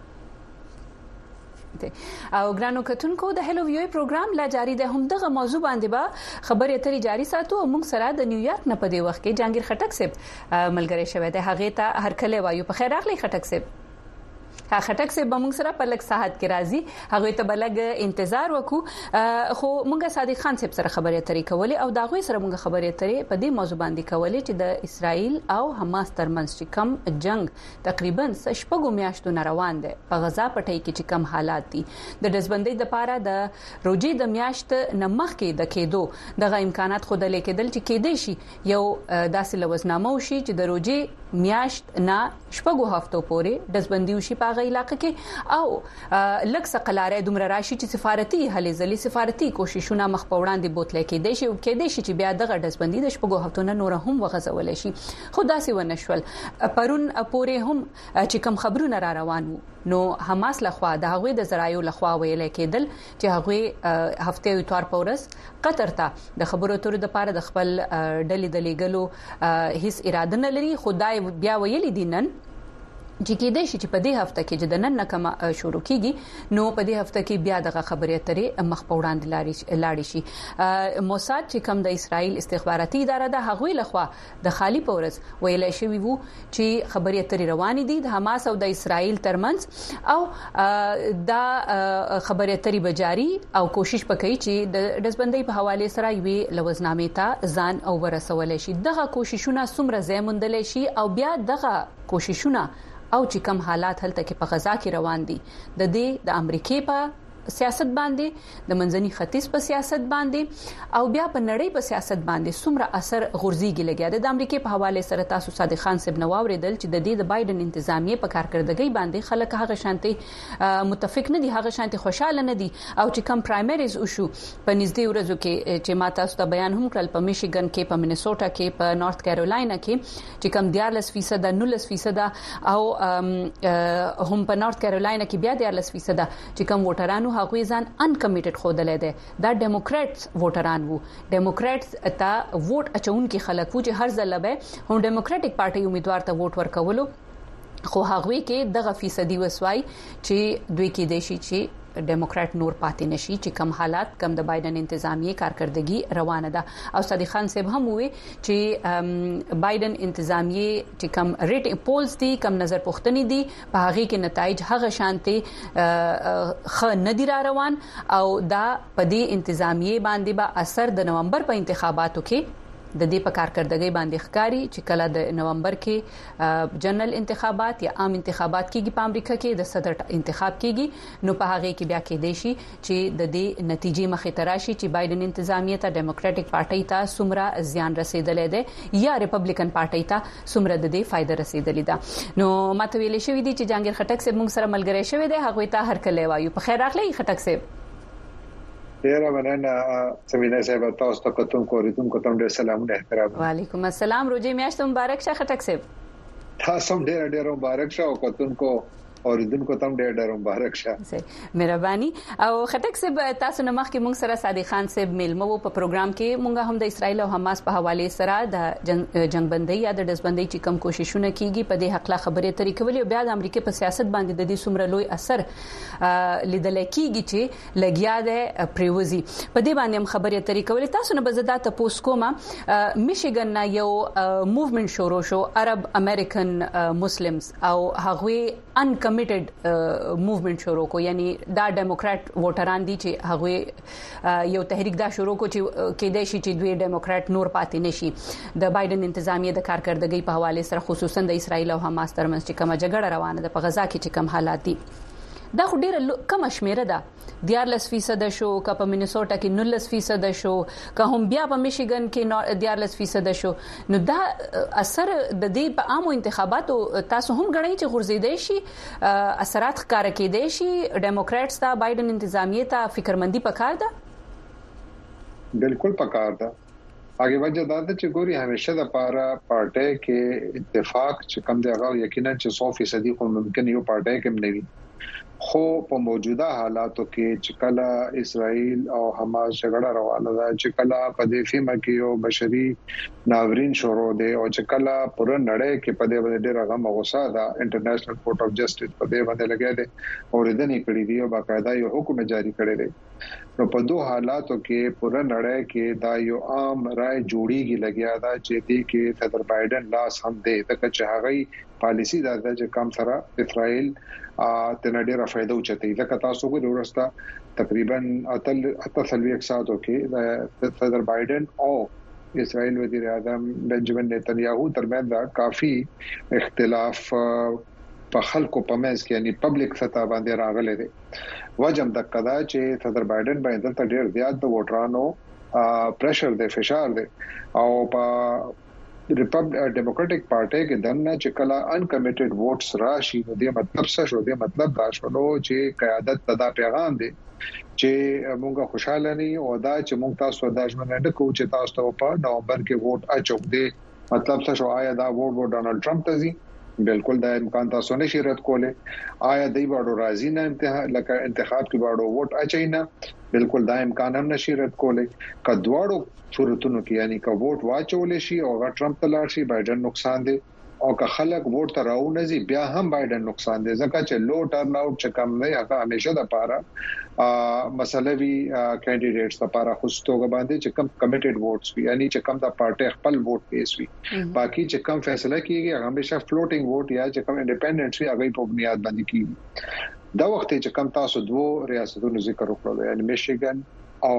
او ګرانو کتونکو د هلو ویو پروګرام لا جاری ده هم دغه موضوع باندې به خبرې اترې جاری ساتو او موږ سره د نیویارک نه په دې وخت کې جانگیر خټک سیب ملګری شوی دی هغه ته هر کله وایو په خیر راغلی خټک سیب خټک سه بمنګ سره په لک ساحت کې راځي هغه ته بلګ انتظار وکړو خو مونږه صادق خان صاحب سره خبرې اترې کولې او دا غوي سره مونږه خبرې اترې په دې موضوع باندې کولې چې د اسرائیل او حماس ترمنځ چې کم جنگ تقریبا شپږو میاشتو نه روان دي په غزا پټي کې چې کم حالات دي د دزبندۍ د پاره د روجي د میاشت نمخ کې د کېدو دغه امکانات خود لیکدل چې کېدې شي یو داسې لوزنامه وشي چې د روجي میاشت نه شپږو هفتو پورې دزبندۍ وشي په علاقه کې او لکه قلاره دومره راشي چې سفارتي هلې ځلې سفارتي کوششونه مخ په وړاندې بوتل کې دي چې کې دي چې بیا دغه دزبندۍ د شپږو هفتو نه نور هم وغځول شي خو داسې ونشول پرون پورې هم چې کوم خبرونه را روان وو نو حماس لخوا د هغوی د زرایو لخوا ویل کېدل چې هغوی هفته اتوار پورس قطر ته د خبرو اترو د پاره د خپل ډلې د لیګلو هیڅ اراده نه لري خدای بیا ویلي دي نن چې کې د شي چې په دې هفته کې چې د نن نکمه شروع کیږي نو په دې هفته کې بیا دغه خبرې اترې مخ په وړاندې لاړې شي. موساد چې کوم د اسرائیل استخباراتي اداره ده هغه لخوا د خالی پورز ویل شوی وو چې خبرې اترې روان دي د حماس او د اسرائیل ترمنځ او دا خبرې اترې بجاري او کوشش وکړي چې د دزبندۍ په حواله سره یوې لوزنامې ته ځان او ورسول شي. دغه کوششونه څومره زموندل شي او بیا دغه کوششونه او چې کوم حالات هلته کې په غزا کې روان دي د دې د امریکای په سیاست باندې د منځني ختیځ په سیاست باندې او بیا په نړۍ په سیاست باندې څومره اثر غورځيږي لګیا د امریکای په حواله سره تاسو صادق خان صاحب نواوریدل چې د دې د بایدن انتظامیه په کارکړدګۍ باندې خلک هغه شانتي متفق نه دي هغه شانتي خوشاله نه دي او چې کوم پرایمریز وشو په نږدې ورځو کې چې ما تاسو ته بیان هم کړل په میشیګن کې په مینیسوټا کې په نارث کیرولاینا کې چې کوم دیارلس فیصد نولس فیصد او هم په نارث کیرولاینا کې بیا دیارلس فیصد چې کوم ووټرانو هغه ځان ان کمیټډ خوده لیدي دا ډیموکرټس ووټران وو ډیموکرټس ته ووټ اچون کې خلک وو چې هر ځله به هم ډیموکراټک پارټي امیدوار ته ووټ ورکولو خو هغه کې دغه فیصدي وسوای چې دوی کې دیشي چې ډیموکرات نور پاتې نشي چې کم حالات کم د بایدن انتظامیه کارکړدګي روانه ده او صادق خان صاحب هم وي چې بایدن انتظامیه چې کم ریټ پولز دي کم نظر پوښتنې دي په هغه کې نتایج هغه شانتي خ ندی را روان او دا په دې انتظامیه باندې به اثر د نومبر په انتخاباتو کې د دې په کارکړدګۍ باندې ښکاری چې کله د نومبر کې جنرال انتخابات یا عام انتخابات کېږي په امریکا کې د صدر انتخاب کېږي نو په هغه کې بیا کې دی شي چې د دې نتیجې مخې ته راشي چې بایدن انتظامیه ته ډیموکراټک پارټي ته څومره زیان رسیدلې ده یا ریپبلیکن پارټي ته څومره د دې فائدہ رسیدلې ده. نو ماته ویلې شوې دي چې جهانگیر خټک صاحب موږ سره ملګری شوی دی هغه ته هر کله وایو په خیر راغلی خټک صاحب. ډیره مننه سمینه صاحب تاسو ته کوم کوریدم کوم ډیر سلامونه احترام. وعلیکم السلام روزي میاشت مبارک شه خټک صاحب. تاسو ډیر ډیر مبارک شه او کوم کو اوریدونکو ته ډېر ډېر مبارک شه. مهرباني. او خټک صاحب تاسو نه مخکې موږ سره صادق خان صاحب ملمو په پروګرام کې موږ هم د اسرایل او حماس په حواله سره د جنگ بندي یا د دزبندۍ چې کم کوششونه کیږي په دې حق لا خبرې ترې کولې او بیا د امریکا په سیاست باندې د دې څومره لوی اثر لیدل کیږي چې لګیا ده پریوزي په دې باندې هم خبرې ترې کولې. تاسو نه بزدات تاسو کومه میشیګن نه یو موومېنټ شروع شو عرب امریکن مسلمانز او هغوی ان کمیټډ موومېنټ شروع کو یعنی دا ډیموکرات ووټران دي چې هغه یو تحریک دا شروع کو چې کې د شي چې دوی ډیموکرات نور پاتې نشي د بایدن انتظامیه د کارکړدګۍ په حواله سره خصوصا د اسرایل او حماس ترمنځ چې کومه جګړه روانه ده په غزا کې چې کوم حالات دي دا خو ډیره کم شمیره ده دیارلس فیصد شو که په مینیسوټا کې نولس فیصد شو که هم بیا په میشیګن کې دیارلس فیصد شو نو دا اثر د دې په عامو انتخاباتو تاسو هم غواړئ چې غورځیدای شي اثرات ښکار کېدای شي ډیموکراتس ته بایدن انتظامیه ته فکرمندي پکار ده. بالکل پکار ده. هغه وجه دا ده چې ګوري همیشه د پاره پارټي کې اتفاق چې کم دی هغه یقینا چې سو فیصد خو ممکن یو پارټي کې نه وي خو په موجوده حالاتو کې چې کله اسرائیل او حماس جګړه روانه ده چې کله په دې فیمه کې یو بشري ناورین شروع دي او چې کله پوره نړۍ کې په دې باندې ډېر غم غوسه ده انټرنیشنل کورټ اف جسټس په دې باندې لګیا دي او ردنې کړې دي او باقاعده یو حکم جاری کړی دی نو په دوه حالاتو کې پوره نړۍ کې دا یو عام رائے جوړیږي لګیا دا چې دې کې صدر بایدن لاس هم دی د چې هغه پالیسی دا چې کم سره اسرائیل ته ډیره فائدہ اوچتي لکه تاسو ګورئ ورسته تقریبا اتل اتل یک ساعتو کې د صدر بایدن او اسرائیل وزیر اعظم بنجامین نتنیاهو ترمنځ دا کافي اختلاف په خلکو په منځ کې یعنی پبلک سطح باندې راغلي دي. وجم د قضا چې صدر بایدن باندې ته ډیر زیات د ووټرانو پریشر دی فشار دی او په ریپبلک ډیموکراټک پارټي کې دنه چې کله ان کمیټډ ووټس راشي نو دې مطلب څه شو دې مطلب دا شلو چې قیادت تدا پیغام دی چې موږ خوشاله نه او دا چې موږ تاسو د ژوند د کو چې تاسو په نومبر کې ووټ اچو دې مطلب څه شو آیا دا ووټ وو ډونالد ټرمپ ته زی بالکل دا امکان تاسو نشي رد کوله آیا دی باډو راضی نه انتها لکه انتخاب کې باډو ووټ اچینا بالکل دا امکان هم نشي رد کوله کډواړو صورتونو کې یعنی کا ووټ واچول شي او غا ټرمپ ته لاړ شي بایدن نقصان دی او که خلک ووټ ته راونځي بیا هم بایدن نقصان دی ځکه چې لو ټرن اوټ چې کم نه هغه همیشه د پاره مسلوي کینډیډیټس لپاره خوستوګ باندې چې کم کمیټډ ووټس وي یعنی چې کم د پارټي خپل ووټ پیس وي باقي چې کم فیصله کیږي هغه همیشه فلوټینګ ووټ یا چې کم انډیپندنټ وي هغه په بنیاد باندې کیږي دا وخت چې کم تاسو دوه ریاستونو ذکر وکړل یعنی میشیګن او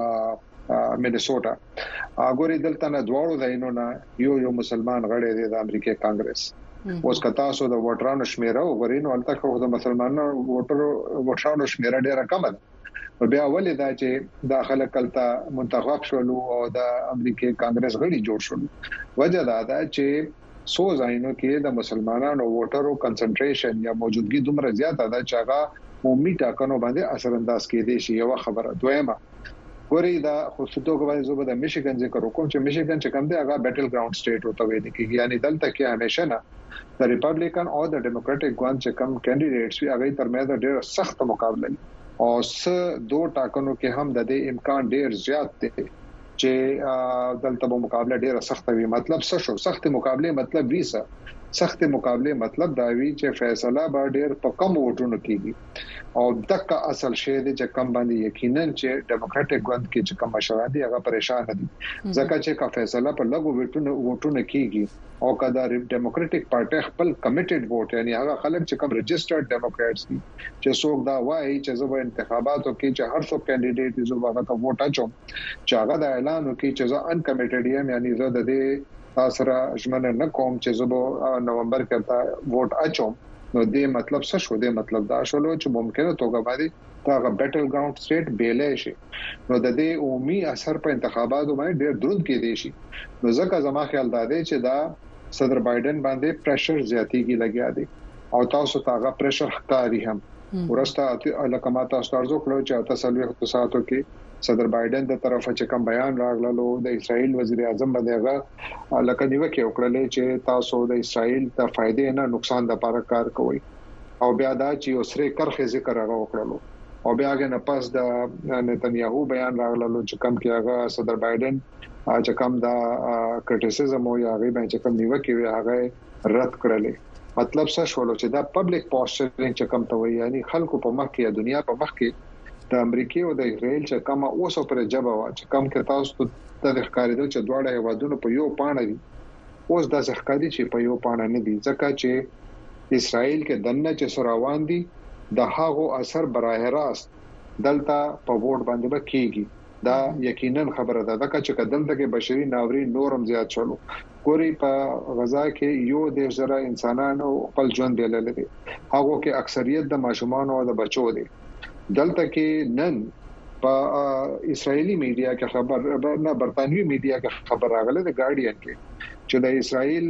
مینیسوټا اګوري دلته نه دواړو ځایونو نه یو یو مسلمان غړي دي د امریکای کانګرس اوس کتا سو د ووټرانو شمیره وګورئ نو البته خو د مسلمانانو ووټرو ووټرانو شمیره ډیره کم ده بیا ولې دا چې داخله کلته منتخب شول او د امریکای کانګرس غړي جوړ شول وجه دا ده چې سو ځایونو کې د مسلمانانو ووټرو کنسنټریشن یا موجودګي دومره زیاته ده چې هغه عمومي ټاکنو باندې اثر انداز کېدي شي یو خبره دویمه ګوري دا خصوصو باندې زو د میشیګن ذکر وکم چې میشیګن چې کوم دی هغه بیټل ګراوند سټیټ وته ویل کېږي یعنی دلته کې همیشه نه د ریپبلیکن او د ډیموکراټک ګوند چې کوم کینډیډیټس وي هغه ترمنځ ډېر سخت مقابله او س دو ټاکنو کې هم د دې امکان ډېر زیات دی چې دلته په مقابله ډېر سخت وي مطلب څه شو سخت مقابله مطلب ویسا سخت مقابله مطلب دا وی چې فیصله به ډېر په کم ووټونو کېږي او دغه اصل شی دی چې کم باندې یقینا چې ډیموکراټک ګوند کې چې کوم مشران دي هغه پریشان دي ځکه چې کا فیصله په لګو وټونو وټونو کېږي او کدا ډیموکراټک پارټي خپل کمیټډ ووټ یعنی هغه خلک چې کوم ريجسترډ ډیموکراتس دي چې څوک دا وایي چې زه په انتخاباتو کې چې هر څوک کینډیډیټ زو هغه ته ووټ اچوم چې هغه د اعلان وکړي چې زه ان کمیټډ یم یعنی زه د دې تاسو ژمنه نه کوم چې زه به نومبر کې تا ووټ اچوم نو دې مطلب څه شو دې مطلب دا شول چې ممکنه توګه باندې دا بیټل ګراوند سټیټ بیلې شي نو د دې عمومي اثر په انتخاباتو باندې ډېر دروند کې دي شي نو ځکه زما خیال دا دی چې دا صدر بایدن باندې پریشر زیاتېږي لګیا دی او تاسو ته هغه پریشر ښکاري هم ورسته لکه ما تاسو تاسو کړو چې تاسو له اقتصادو کې صدر بایدن د طرفه چې کوم بیان راغلو د اسرائیل وزیر اعظم باندې هغه لکه نیوکه وکړلې چې تاسو د اسرائیل د فائدې نه نقصان د لپاره کار کوي او بیا دا چې اوسره کرخه ذکر هغه وکړلو او بیا هغه نه پس د نتنیاهو بیان راغلو چې کوم کې هغه صدر بایدن چې کوم دا کرټیسیزم او هغه باندې چې کوم نیوکه وی هغه رد کړلې مطلب څه شول چې دا پبلک پوسچرینګ چې کوم ته وی یعنی خلکو په مخ کې دنیا په مخ کې د امریکای او د اسرائیل چې کوم اوسو پر جبه وا چې کوم کې تاسو ته د ښکاریدو چې دواړه هیوادونو په یو پاڼه دي اوس د ښکاری چې په یو پاڼه نه دي ځکه چې اسرائیل کې دنه چې سراوان دي د هغه اثر براه راست دلته په ووټ باندې به کیږي دا یقینا خبره ده ځکه چې دلته کې بشري ناورین نورم زیات شول ګوري په غزا کې یو د زره انسانانو خپل ژوند دلل دي هغه کې اکثریت د ماشومان او د بچو دي دلته کې نن په اسرایلی میډیا کې خبر نه برتانوي میډیا کې خبر راغله د ګارډین کې چې د اسرائیل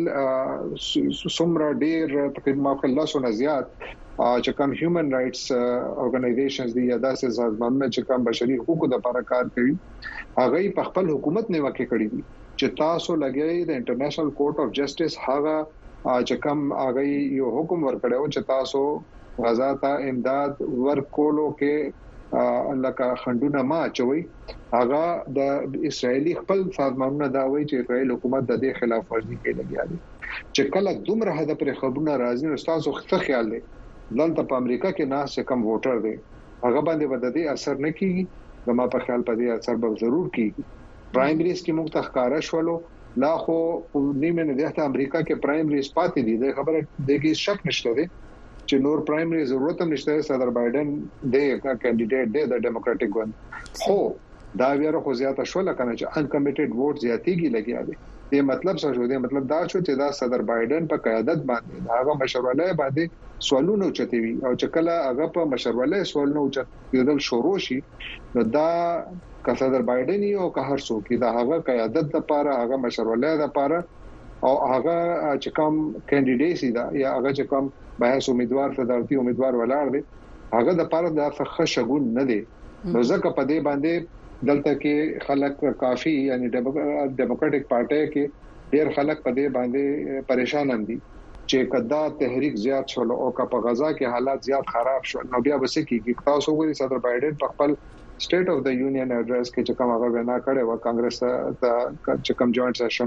سمرا ډیر تقریبا خلاصونه زیات چې کوم هیومن رائټس اورګنایزیشنز دي یا داسې سازمانونه چې کوم بشري حقوقو لپاره کار کوي هغه په خپل حکومت نه وکړي کړی دي چې تاسو لګي د انټرنیشنل کورټ اف جسټس هغه چې کوم هغه یو حکم ورکړو چې تاسو غزا ته امداد ورکولو کې لکه خندونه ما چوي هغه د اسرایلی خپل سازمانونه دا وایي چې اسرائیل حکومت د دې خلاف ورزي کوي لګیا دي چې کله دومره هدا پر خبرونه راځي نو تاسو څه خیال دی دلته په امریکا کې ناس کم ووټر دي هغه باندې وددي اثر نه کیږي زما په خیال په دې اثر به ضرور کیږي پرایمریز کې موږ تخکارا شولو لا خو نیمه نه د امریکا کې پرایمریز پاتې دي د خبره د کې شک نشته دي چې نور پرایمری ضرورت هم نشته صدر بایدن د کینډیډیټ دی د ډیموکراټک ګوند خو دا ویره خو زیاته شو لکه چې ان کمیټډ ووټ زیاتېږي لګیا دي دې مطلب څه شو دې مطلب دا شو چې دا صدر بایدن په قیادت باندې هغه مشورله باندې سوالونه چتي وي او چې کله هغه په مشورله سوالونه چتي شروع شي نو دا که صدر بایدن یو که هر څوک دا هغه قیادت لپاره هغه مشورله لپاره او هغه چې کوم کینډیډیټ دا یا هغه چې کوم بحث امیدوار صدارتي امیدوار ولاړ دي هغه د پاره د څخه شګون نه دي نو ځکه په دې باندې دلته کې خلک کافي یعنی ډیموکراټک پارټي کې ډېر خلک په دې باندې پریشان هم دي چې کدا تحریک زیات شول او کا په غزا کې حالات زیات خراب شول نو بیا وسه کې تاسو وګورئ صدر بایدن په خپل سټیټ اف د یونین اډرس کې چې کوم هغه وینا کړې و کانګرس ته چې کوم جوائنټ سیشن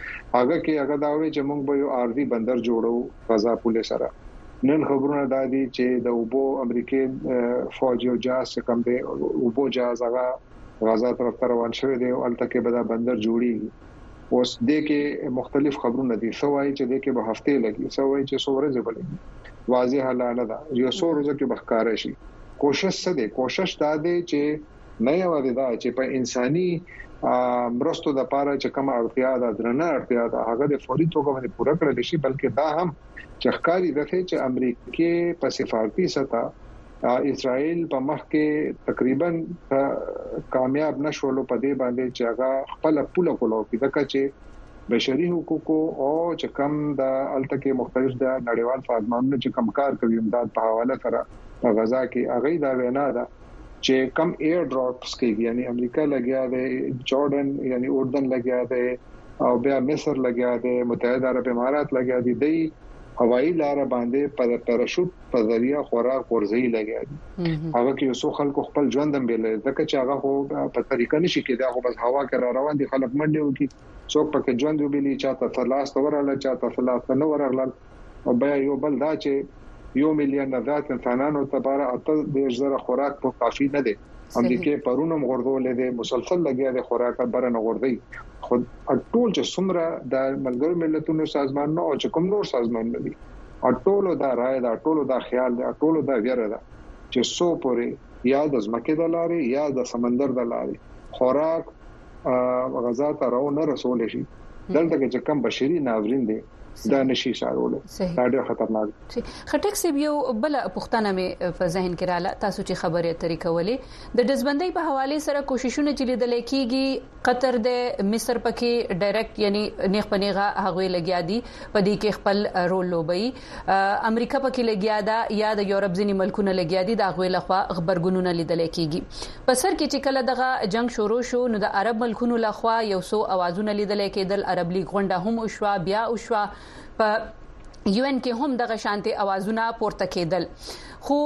هغه کې هغه دا وی چې موږ به یو ارضي بندر جوړو غزا پولیس سره نن خبرونه دادي چې د اوبو امریکای فوج یو جاز کم دی اوبو جاز هغه غزا طرف ته روان شوی دی او الته کې به دا بندر جوړي اوس د کې مختلف خبرونه دي سوای چې د کې به هفته لګي سوای چې څو ورځې بلګي واضح حل نه ده یو څو ورځې کې بخکاره شي کوشش څه دی کوشش دا دی چې نه یو دا چې په انساني مرستو د پاره چې کوم اړتیا ده درنه اړتیا ده هغه د فوري توګه باندې پوره کړل شي بلکې دا هم چې ښکاری ده چې امریکای په سفارتي سطح اسرائیل په مخ کې تقریبا کامیاب نشول په دې باندې چې هغه خپل پوله کولو کې چې بشري حقوقو او چې کوم د التکه مختلف د نړیوال سازمانونو چې کوم کار کوي امداد په حواله سره په غزا کې هغه دا وینا ده چې کم ایر ډراپس کې یعنی امریکا لګیا دی جورډن یعنی اردن لګیا دی او بیا مصر لګیا دی متحده عرب امارات لګیا دي دی هوایی لار باندې پر پاراشوټ په ذریعہ خوراک ورزي لګیا دي هغه کې یو څو خلکو خپل ژوند هم بیل ځکه چې هغه هو په طریقه نشي کېدا هغه بس هوا کې را روان دي خلک منډي وکي څوک پکې ژوند وبلی چاته فلاس توراله چاته فلاس نه ورغلل او بیا یو بل دا چې یو میلیون ذات انسانانو لپاره اته د زره خوراک په کافي نه دي امریکای پرونم غردولې دي مسلسل لګیا دي خوراک برنه غردي خود ټول چې څومره د ملګرو ملتونو سازمان او چې کوم نور سازمان دي ټول دا رائے دا ټول دا خیال دا ټول دا ویره ده چې سو پورې یا د ځمکې د لارې یا د سمندر د لارې خوراک غزا ته راو نه رسول شي دلته چې کم بشري ناورین دي دا نشي شارول دا ډېر خطرناک دي خټک سی یو بل پښتنه مې په ذهن کې رااله تاسو چې خبرې اترې کولې د دزبندۍ په حواله سره کوششونه چې لیدل کېږي قطر د مصر پکې ډایرکټ یعنی نیغ پنیغه هغه لګیا دي په دې کې خپل رول لوبي امریکا پکې لګیا ده یا د یورپ ځینی ملکونه لګیا دي دا غوې لخوا خبرګونونه لیدل کېږي په سر کې چې کله دغه جنگ شروع شو نو د عرب ملکونو لخوا یو څو اوازونه لیدل کېدل عرب لیگ غونډه هم او شوا بیا او شوا په یو ان کې هم دغه شانتي اوازونه پورته کېدل خو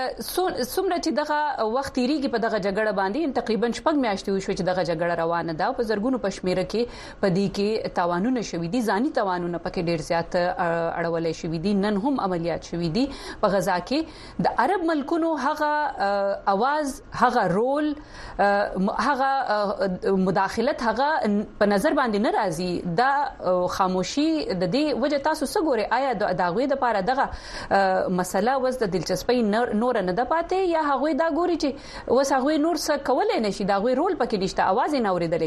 څومره چې دغه وخت تیریږي په دغه جګړه باندې تقریبا شپږ میاشتې وشو چې دغه جګړه روانه ده په زرګونو پښمیره کې په دې کې تاوانونه شوي دي ځاني تاوانونه پکې ډېر زیات اړولې شوي دي نن هم عملیات شوي دي په غزا کې د عرب ملکونو هغه اواز هغه رول هغه مداخلت هغه په نظر باندې ناراضي دا خاموشي د دې وجه تاسو څه ګوري آیا د داغوي د لپاره دغه مسله وز د دلچسپي نور نه د پاتې یا هغه دا ګوري چې وس هغه نور څه کولای نشي دا غوي رول پکې نشته आवाज نه اوریدل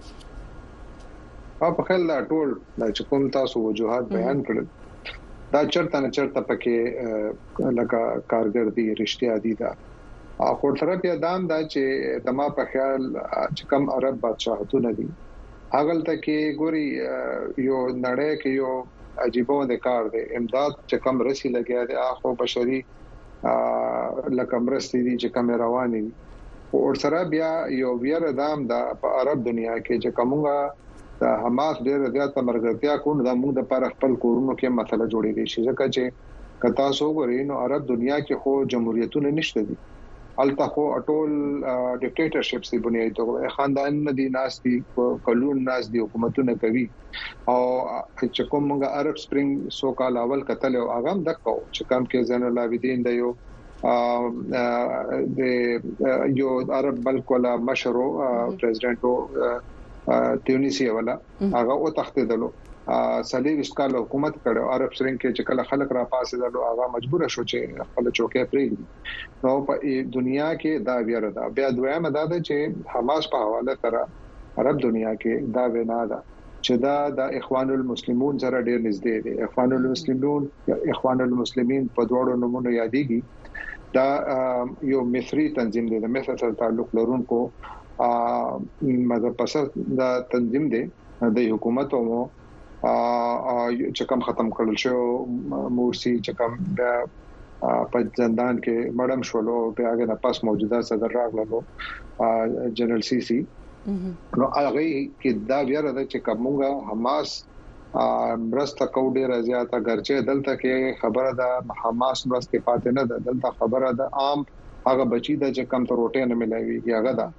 کیږي په خل لا ټول چې کوم تاسو وجوهات بیان کړل دا چرته نه چرته پکې لکه کارګردي رښتیا دي دا خو تر بیا دام دا چې دما په خیال چې کم عرب بادشاہتونه دي هغه ته کې ګوري یو نړۍ کې یو عجیبو د کار دی امداد چې کم رسی لګیا دی اخو بشري لکه مرستې دي چې کوم روانې دي او سره بیا یو ویره دام دا په عرب دنیا کې چې کومه د حماس ډېر زیات مرګتیا کو نه د موږ د پر خپل کورونو کې مسله جوړې دي چې ځکه چې کتا سو غوړي نو عرب دنیا کې خو جمهوریتونه نشته دي الته خو ټول ډیکټیټرشپس دی بنیادی توګه خاندان ندي ناس دي کلون ناس دي حکومتونه کوي او چې کومه عرب سپرینګ سو کال اول قتل او اغم دکو چې کوم کې زین العابدین د یو د یو عرب بلک ولا مشرو پریزیدنټو تونسیا ولا هغه او تختیدلو سلیب اسکال حکومت کړو عرب سرنګ کې چې کله خلک را پاسې دلو هغه مجبور شو چې خپل چوکې پرې نو په دنیا کې دا ویره ده بیا دویمه دا ده چې حماس په حواله سره عرب دنیا کې دا وینا ده چې دا د اخوان المسلمون سره ډېر نږدې دي اخوان المسلمون اخوان المسلمین په دوړو نمونه یادېږي دا یو مصری تنظیم دی د مصر سره تعلق لرونکو مذهب پسند دا تنظیم دی د حکومت او چې کوم ختم کړل شو مورسي چې کوم په زندان کې مړم شولو په هغه نه پاس موجوده صدر راغلو جنرال سی سی نو هغه کې دا بیا راځي چې کومه حماس مرسته کوډه راځي تا ګرځي دلته کې خبره ده حماس مرسته پاتې نه ده دلته خبره ده عام هغه بچی د چې کم ته روټه نه ملایوي هغه ده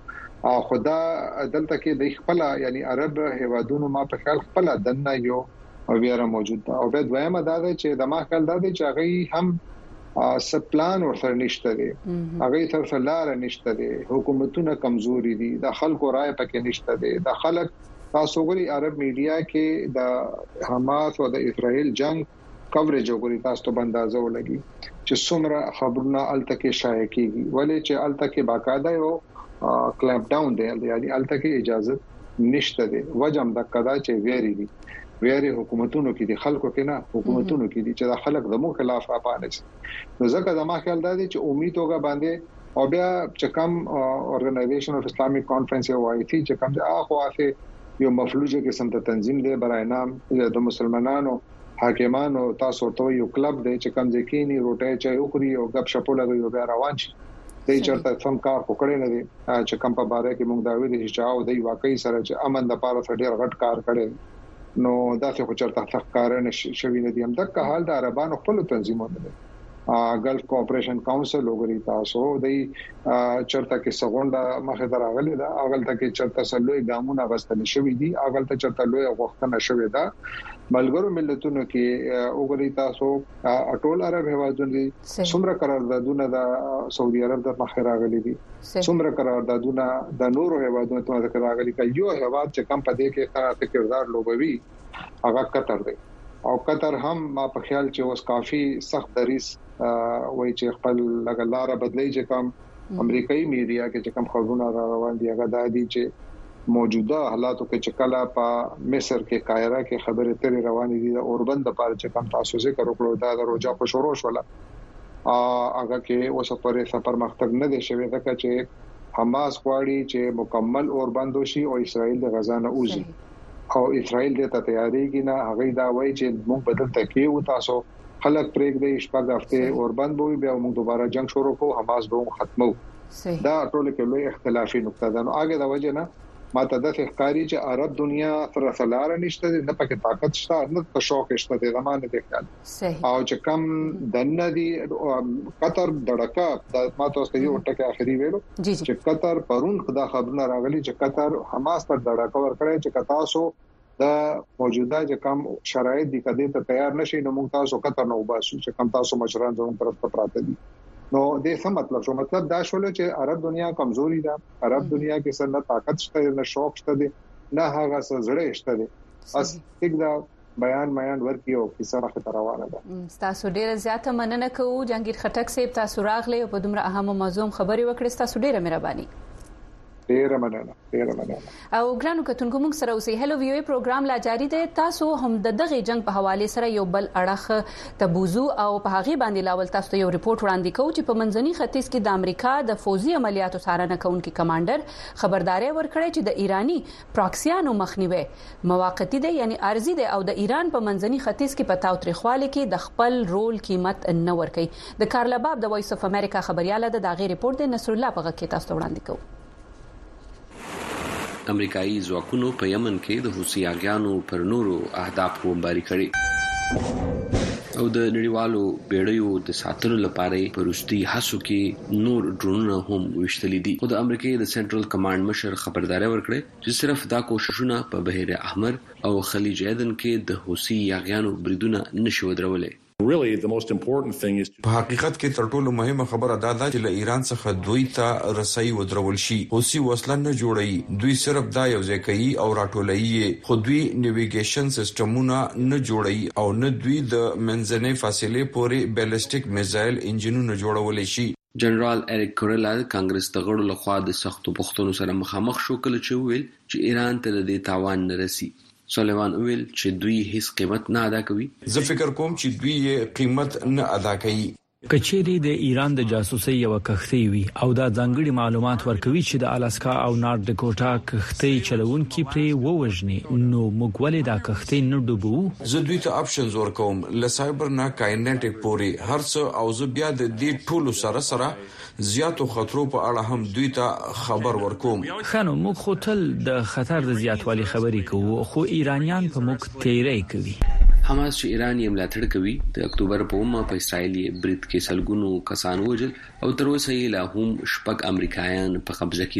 او خدا دلته کې د خپل یعنی عرب هوادونو ما په خیال خپل دنه یو ویره موجود ده او به دویمه دا ده چې د ما خیال دا ده چې هغه هم سپلان ورسره نشته دي هغه تر څلار نشته دي حکومتونه کمزوري دي د خلکو رائے پکې نشته دي د خلک تاسو غوړي عرب میډیا کې د حماس او د اسرائیل جنگ کوریج وګوري تاسو ته اندازه ولګي چې څومره خبرونه الته کې شایع کیږي ولې چې الته کې باقاعده یو کلامپ ډاون دی یعنی الته کې اجازه نشته دی وجم د کدا چې ویری دي ویری حکومتونو کې دي خلکو کې نه حکومتونو کې دي چې د خلک د مو خلاف افانه نو ځکه د ما خیال دی چې امید وګه باندې او بیا چې کوم اورګنایزیشن اف اسلامیک کانفرنس او آی ټی چې کوم د اخوافه یو مفلوجه قسم ته تنظیم دی برای نام د مسلمانانو حاکمانو تاسو ته یو کلب دی چې کوم ځکینی روټه چا یو خوري او غب شپو لګي او بیا روان شي د چرته څم کار وکړي نه دي چې کوم په باره کې موږ دا ویل چې چاو دی واقعي سره چې امن د پاره سره ډیر غټ کار کړي نو دا څه خو چرته څه کار نه شوي نه دي هم د حال د عربانو خپل تنظیمونه دي ګلف کوآپریشن کونسل وګوري تاسو د چرته کې سغونډه مخه دراغلي دا اغلته کې چرته سلوي ګامونه غستل شوې دي اغلته چرته لوی غوښتنه شوې ده ملګرو ملتونو کې وګوري تاسو ټول عرب هوادونو دي څومره قراردادونه د سعودي عرب د مخه راغلي دي څومره قراردادونه د نورو هوادونو ته راغلي کې یو هواد چې کم پدې کې خاطر کردار لوبوي هغه قطر دی او قطر هم ما په خیال چې اوس کافي سخت دریس وای چې خپل لګلاره بدلی چې کوم امریکایي میډیا کې چې کوم خبرونه را روان دي هغه د دې چې موجوده حالاتو کې چې کله په مصر کې قاهره کې خبرې ترې روانې دي د اوربند لپاره چې کوم تاسو ذکر وکړو دا د روجا په شروع شوله هغه کې اوس پرې سفر مختګ نه دي شوی ځکه چې حماس غواړي چې مکمل اوربند وشي او اسرائیل د غزا نه اوزي او اسرائیل د تیاریږي نه هغه دا وایي چې موږ بدل تکیو تاسو خلک پریک دی شپږ هفته اوربند بوي بیا موږ دوباره جنگ شروع کوو حماس به ختمو دا ټول کې لوی اختلافي نقطه ده نو هغه د وجه نه ماته د ښکاری چې عرب دنیا تر سلار نشته د پکې طاقت شته نه شوق شته د زمانه د خیال او چې کم دنه دي قطر دړکا د ماته اوس یو ټکه اخري ویلو چې قطر پرون خدا خبرونه راغلي چې قطر حماس پر دړکا ور کړی چې تاسو د موجوده چې کوم شرایط دي کده ته تیار نشي نو موږ تاسو قطر نه وباسو چې کوم تاسو مشران زموږ طرف ته پراته دي نو د څه مطلب شو مطلب دا شول چې عرب دنیا کمزوري ده عرب دنیا کې څه نه طاقت شته نه شوق شته دي نه هغه څه زړه شته دي بس یک دا بیان بیان ورکیو کیسه راخه روانه ده تاسو ډیره زیاته مننه کوو جنگیر خټک صاحب تاسو راغلی په دومره اهمه موضوع خبري وکړئ تاسو ډیره مهرباني ډیره مننه ډیره مننه او ګرانو کتونکو موږ سره اوسې هلو ویو پروګرام لا جاری دی تاسو هم د دغه جنگ په حواله سره یو بل اړه تبوزو او په هغه باندې لاول تاسو یو ریپورت وړاندې کوو چې په منځني ختیځ کې د امریکا د فوزي عملیاتو څارنه کوونکي کمانډر خبرداري ورکړی چې د ایرانی پراکسیانو مخنیوي موقتی دی یعنی ارزي دی او د ایران په منځني ختیځ کې په تاو تریخواله کې د خپل رول قیمت نه ورکړي د کارلباب د وایس اف امریکا خبرياله د داغه ریپورت د نصر الله په کې تاسو وړاندې کوو امریکایي ځواکونو په یمن کې د حوثي اغیانو پر نورو اهداف بمباري کړي او د نړیوالو بیړیو د ساتلو لپاره پرستی هڅو کې نور ډرونونه هم وشتل دي خو د امریکای د سنټرل کمانډ مشر خبرداري ورکړي چې صرف دا کوششونه په بحر احمر او خلیج عدن کې د حوثي اغیانو بریدونه نشو درولې Really the most important thing is په حقیقت کې تر ټولو مهمه خبره دا ده چې له ایران څخه دوی ته رسۍ ودرول شي حوثي وسله نه جوړي دوی صرف دا یو ځای کوي او راټولوي خو دوی نیویګیشن سیستمونه نه جوړي او نه دوی د منځنۍ فاصلې پورې بیلسټیک میزایل انجنونه جوړول شي جنرال اریک کورلا کانګرس د غړو لخوا د سختو پښتنو سره مخامخ شو کله چې ویل چې ایران ته د تاوان نه رسي سلیمان ویل چې دوی هیڅ قیمت نه ادا کوي زه فکر کوم چې دوی یې قیمت نه ادا کوي کچېری د ایران د جاسوسي یو کښتۍ وي او دا ځانګړي معلومات ورکوي چې د الاسکا او نارت ډکوټا کښتۍ چلونکي پرې ووجني نو موږ ولې دا کښتۍ نه ډوبو زه دوی ته اپشنز ورکوم ل سایبر نه کاینټیک پوري هرڅ او زه بیا د دې ټولو سره سره زیاتو خطرو په اړه هم دوی ته خبر ورکوم خانو موږ خو تل د خطر د زیاتوالي خبرې کوو خو ایرانیان په موږ تیری کوي حماس چې ایران یې ملاتړ کوي د اکتوبر په اومه په اسرائیل برید کې سلګونو کسان وژل او تر اوسه یې لا هم شپږ امریکایان په قبضه کې دي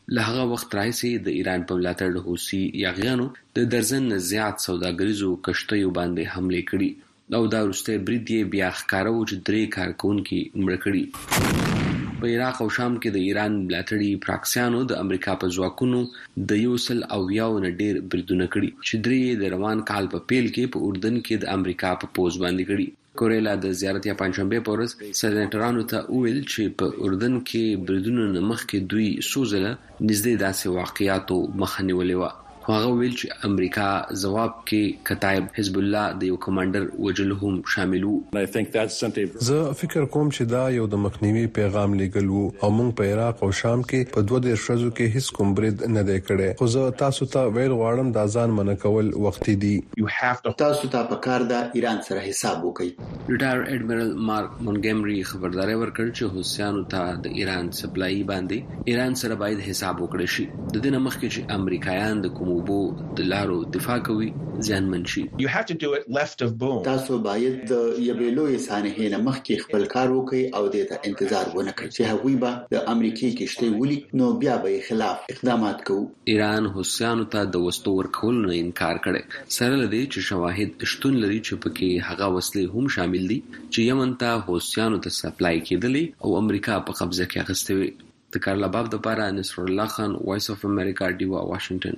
له هغه وخت راځي د ایران په ملاتړ د حوثي یاغیانو د درزن زیات سوداګریزو کشتیو باندې حمله کړې او دا وروسته برید یې بیا ښکارو چې درې کارکونکي مړه کړي. په عراق او شام کې د ایران ملاتړي پراکسیانو د امریکا په ځواکونو د یو سل او یاو نه ډیر بریدونه کړي چې درې د روان کال په پیل کې په اردن کې د امریکا په پوز باندې کړي. کوریلا د زیارت یا پنځشنبه په ورځ سېنیټرانو ته ویل چې په اردن کې بریدونو نه مخکې دوی سوزله نږدې داسې واقعیاتو مخه نیولې وه. هغه ویل چې امریکا جواب کې کتایب حزب الله د یو کمانډر وجل هم شامل وو. زه فکر کوم چې دا یو د مخنیوي پیغام لګل وو او موږ په عراق او شام کې په دوه ډیر شذو کې هیڅ کوم برید نه دی کړی. خو زه تاسو ته ویل غواړم دا ځان من کول وختي دي. تاسو ته په کار د ایران سره حساب وکړئ. ریټایر اډمیرل مارک مونګیمري خبرداري ورکړ چې حوثیانو ته د ایران سپلای باندې ایران سره باید حساب وکړي شي. د دې نه مخکې چې امریکایان د کوم وبو د لارو دفاع کوي ځانمن شي. تاسو باید د یبلوې سانحې نه مخکې خپل کار وکړئ او د ته انتظار ونه کړئ چې هغوی به د امریکای کشته ولي نو بیا به خلاف اقدامات کوي. ایران حوثیانو ته د وسلو ورکول نه انکار کړي سره لدی چې شواهد شتون لري چې پکې هغه وسلې هم شامل دي چې یمن ته حوثیانو ته سپلای کېدلې او امریکا په قبضه کې اخیستې وي. د کارلا باب د پاره نصر الله خان وایس اف امریکا دیوا واشنگټن.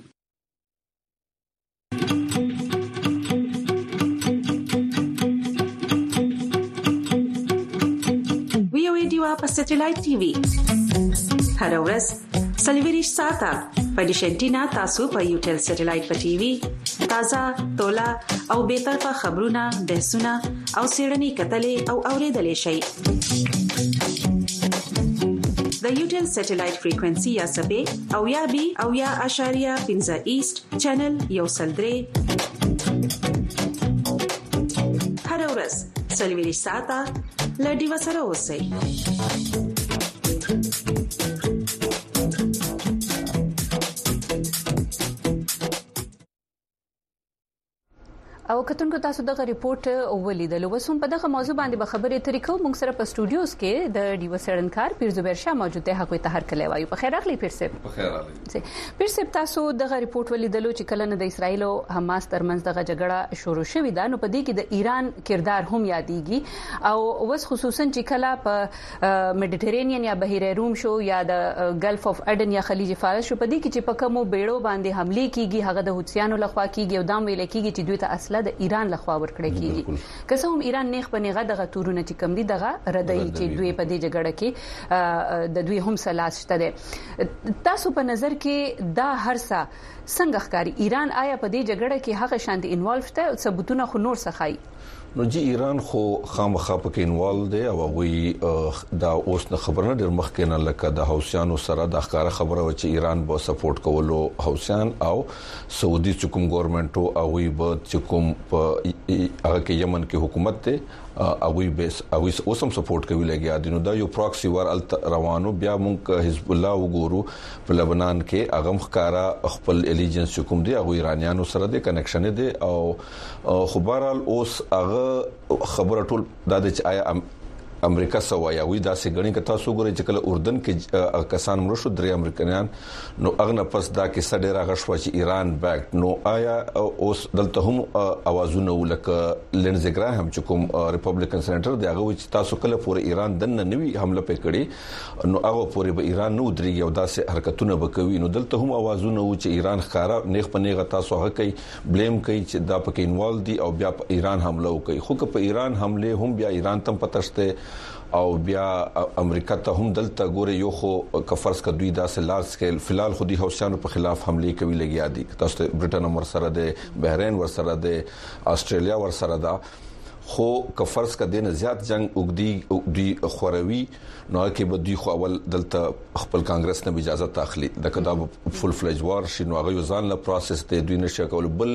په سټلایټ ټي وي هر ورځ سلیویریش ساته په ډیشنټینا تاسو په یو ټل سټلایټ په ټي وي تازه تولا او به طرفه خبرونه بحثونه او سیړنی کتلې او اوریدلې شي. د یو ټل سټلایټ فریکوئنسي یا سبې او یا بي او یا اشاریه پنځه ایست چینل یو سلدري هر ورځ سلیویریش ساته لډي وسره اوسئ. او کتونکو تاسو دغه ریپورت ولیدل. وسوم په دغه موضوع باندې به خبرې ترې کوو. موږ سره په سټوډیوز کې د ډیو سړنکار پیر زبیر شاه موجود دی. حق ته هر کله وایو. په خیر اخلي پیر صاحب. په خیر اخلي. پیر صاحب تاسو دغه ریپورت ولیدلو چې کله نه د اسرایل او حماس ترمنځ دغه جګړه شروع شوې ده نو په دې کې د ایران کردار هم یادېږي او وس خصوصا چې کله په میډیټرینین یا بحیره روم شو یا د ګلف اف اډن یا خلیج فارس شو په دې کې چې په کومو بیړو باندې حمله کیږي هغه د حوثیانو لخوا کیږي او دام ویل کیږي چې دوی ته اصله د ایران لخوا ورکړی کیږي. که څه هم ایران نیغ په نیغه دغه تورونه چې کم دي دغه ردی چې دوی په دې جګړه کې د دوی هم سلاس شته دي. تاسو په نظر کې دا هر څه څنګه ښکاري؟ ایران آیا په دې جګړه کې هغه شانتي انوالو ته ثبوتونه خو نور څه خای؟ نو جی ایران خو خامخا پکې انوالو دی او غوي دا اوس نه خبرنه ډیر مخکې نه لکه د حوثیانو سره د ښکارا خبره و چې ایران به سپورټ کولو حوثیان او سعودي حکومت ګورنمنت او غوي به حکومت په هغه کې یمن کې حکومت دی او وی بیس او اوسم سپورټ کوي لګیا دي. نو دا یو پراکسی وار روانو بیا مونږ حزب الله وګورو په لبنان کې اغم ښکارا خپل الیجنس حکومت دی او ایرانیانو سره د کنیکشن دی او خبرال اوس هغه خبره ټول د آیا امریکا سوایا وی دا سه غنی کته سو ګورې چې کله اردن کې کسان مړ شو درې امریکایان نو اغنه پس دا کې سډه راغښوا چې ایران بیک نو آیا اوس دلته هم اوازونه ولکه لنز ګراهم چې کوم ریپبلیکن سېنیټر دی هغه چې تاسو کله پورې ایران دنه نوي حمله پکړي نو هغه پورې به ایران نو درېږي او داسې حرکتونه وکوي. نو دلته هم اوازونه و چې ایران خاره نیغ په نیغه تاسو هغه کوي بلیم کوي چې دا پکې انوالو دي او بیا ایران حمله وکړي. خو که په ایران حمله هم بیا ایران تم پتهشته او بیا امریکا ته هم دلته ګوره یو خو کفرس ک دوی داسې لارج سکیل فلال خودي حوثیانو په خلاف حمله کوي لګیا دي. تاسو برټن ور سره ده بحرین ور سره ده استرالیا ور سره ده خو کفرس ک دینه زیات جنگ وګدي دی خوروي نو کې به دوی خو اول دلته خپل کانګرس نه اجازه تاخلي د کداب فول فلج وار شي نو هغه ځان له پروسس ته دوی نشه کول بل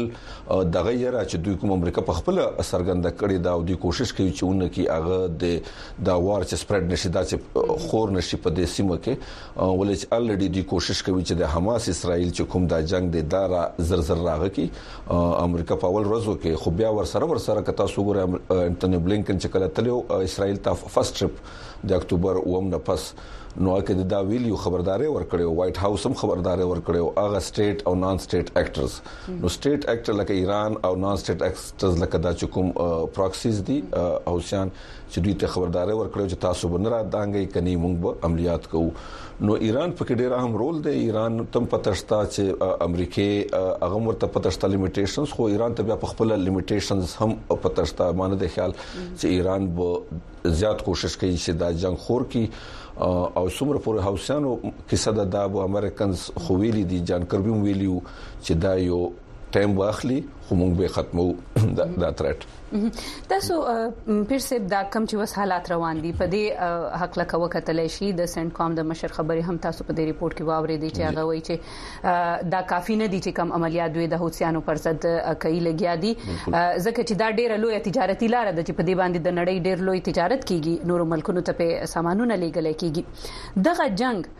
د غیر چې دوی کوم امریکا په خپل سرګند کړي دا او دوی کوشش کوي چې ونه کې هغه د دا وار چې سپریډ نشي دا چې خور نشي په دې سیمه کې ولې چې الریډي دوی کوشش کوي چې د حماس اسرائیل چې کوم دا جنگ د دارا زر زر راغی کې امریکا په اول ورځو کې خو بیا ور سره ور سره کتا سوګره انټونی بلینکن چې کله تلو اسرائیل ته فرست ټریپ د اکتوبر اوم نه پس نو کې دا ویلیو خبرداري ورکړو وایټ هاوس هم خبرداري ورکړو هغه سټیټ او نان سټیټ اکټرز نو سټیټ اکټر لکه ایران او نان سټیټ اکټرز لکه دا کوم پراکسیز دي اوسيان چې دوی ته خبرداري ورکړو چې تاسو بنره دانګي کني موږ به عملیات کوو نو ایران په کې ډېر اهم رول دی ایران تم پتهشتا چې امریکای هغه مرته پتهشتا لیمیټیشنز خو ایران ته بیا په خپل لیمیټیشنز هم پتهشتا مانه د خیال چې ایران به زیات کوشش کوي چې دا جنگ خور کی او څومره پورې هاوسانو کې صدا د امریکنز خو ویلي دي جانکر به ویلیو چې دا یو ټایم واخلي خو موږ به ختمو دا ترټ تاسو پیر سیب دا کم چې وس حالات روان دي په دې حق لکه وکتل شي د سنت کام د مشر خبري هم تاسو په دې ریپورت کې واورې دي چې هغه وایي چې دا کافي نه دي چې کم عملیات دوی د حوثیانو پر ضد کوي لګیا دي ځکه چې دا ډېر لوی تجارتي لار ده چې په دې باندې د نړۍ ډېر لوی تجارت کیږي نور ملکونو ته په سامانونه لیږل کیږي دغه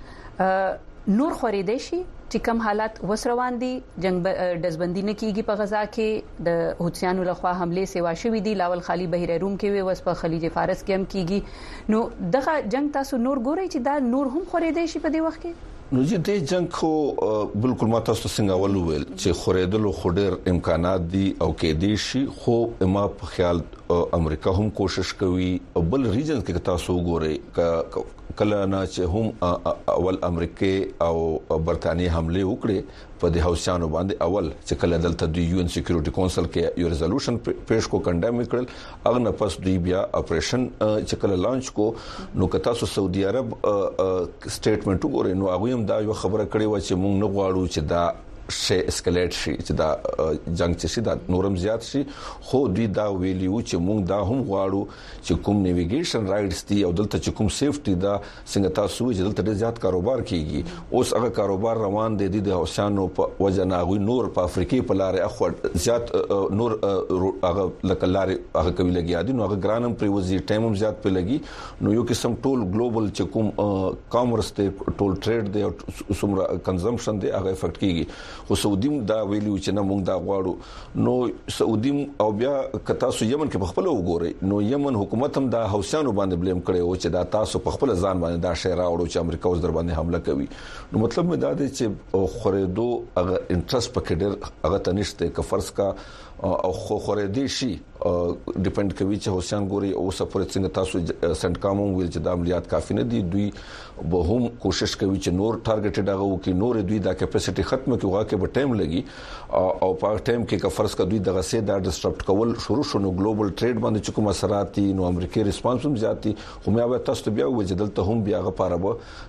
جنگ نور خریدې شي چې کم حالات وسروان دي جنگ دزبندی نه کیږي په غزا کې د حوثیانو لخوا حمله سیوا شوې دي لاول خالی بحیره روم کې وي وس په خلیج فارس کې هم کیږي نو دغه جنگ تاسو نور ګورئ چې دا نور هم خریدې شي په دې وخت کې نو چې د جنگ خو بالکل ما تاسو څنګه ولول چې خریدلو خډر امکانات دي او کې دي شي خو ما په خیال امریکا هم کوشش کوي بل ریجن کې تاسو ګورئ کله نه چې هم اول امریکای او برتانیې حمله وکړي په د حوثیانو باندې اول چې کله دلته د یو ان سکیورټي کونسل کې یو ریزولوشن پیش کو کنډم کړل اغه نه پس دوی بیا اپریشن چې کله لانچ کو نو که تاسو سعودي عرب سټیټمنټ وګورئ نو هغه هم دا یو خبره کړې و چې موږ نه غواړو چې دا شي اسکلیټ شي چې دا جنگ چې شي دا نورم زیات شي خو دوی دا ویلیو چې موږ دا هم غواړو چې کوم نیویګیشن رائټس دي او دلته چې کوم سیفټي دا څنګه تاسو چې دلته ډېر زیات کاروبار کیږي اوس هغه کاروبار روان دي د حوثیانو په وجه نه غوي نور په افریقي په لارې اخو زیات نور هغه لکلارې هغه کوي لګیا دي نو هغه ګرانم پریوزي ټایم هم زیات په لګي نو یو قسم ټول ګلوبل چې کوم کامرس ته ټول ټریډ دی او څومره کنزمپشن دی هغه افیکټ کیږي خو سعودي دا ویلیو چې نه مونږ دا غواړو نو سعودي او بیا کتا سو یمن کې په خپل وګوري نو یمن حکومت هم دا حوثیانو باندې بلیم کړي او چې دا تاسو په خپل ځان باندې دا شی راوړو چې امریکا اوس در باندې حمله کوي نو مطلب مې دا دی چې خریدو هغه انټرست پکې ډېر هغه تنشته ک فرض کا او خو خریدي شي ډیپند کوي چې حوثیان ګوري او سفر څنګه تاسو سنت کامون ویل چې د عملیات کافي نه دي دوی به هم کوشش کوي چې نور ټارګټډ هغه وکي نور دوی دا کیپاسټي ختمه کوي واکه به ټایم لګي او په ټایم کې که فرض کا دوی دغه سي دا ډسټرپټ کول شروع شونه ګلوبل ټریډ باندې کوم اثرات دي نو امریکای ریسپانس هم زیاتی خو مې به تاسو بیا وځي دلته هم بیا غواره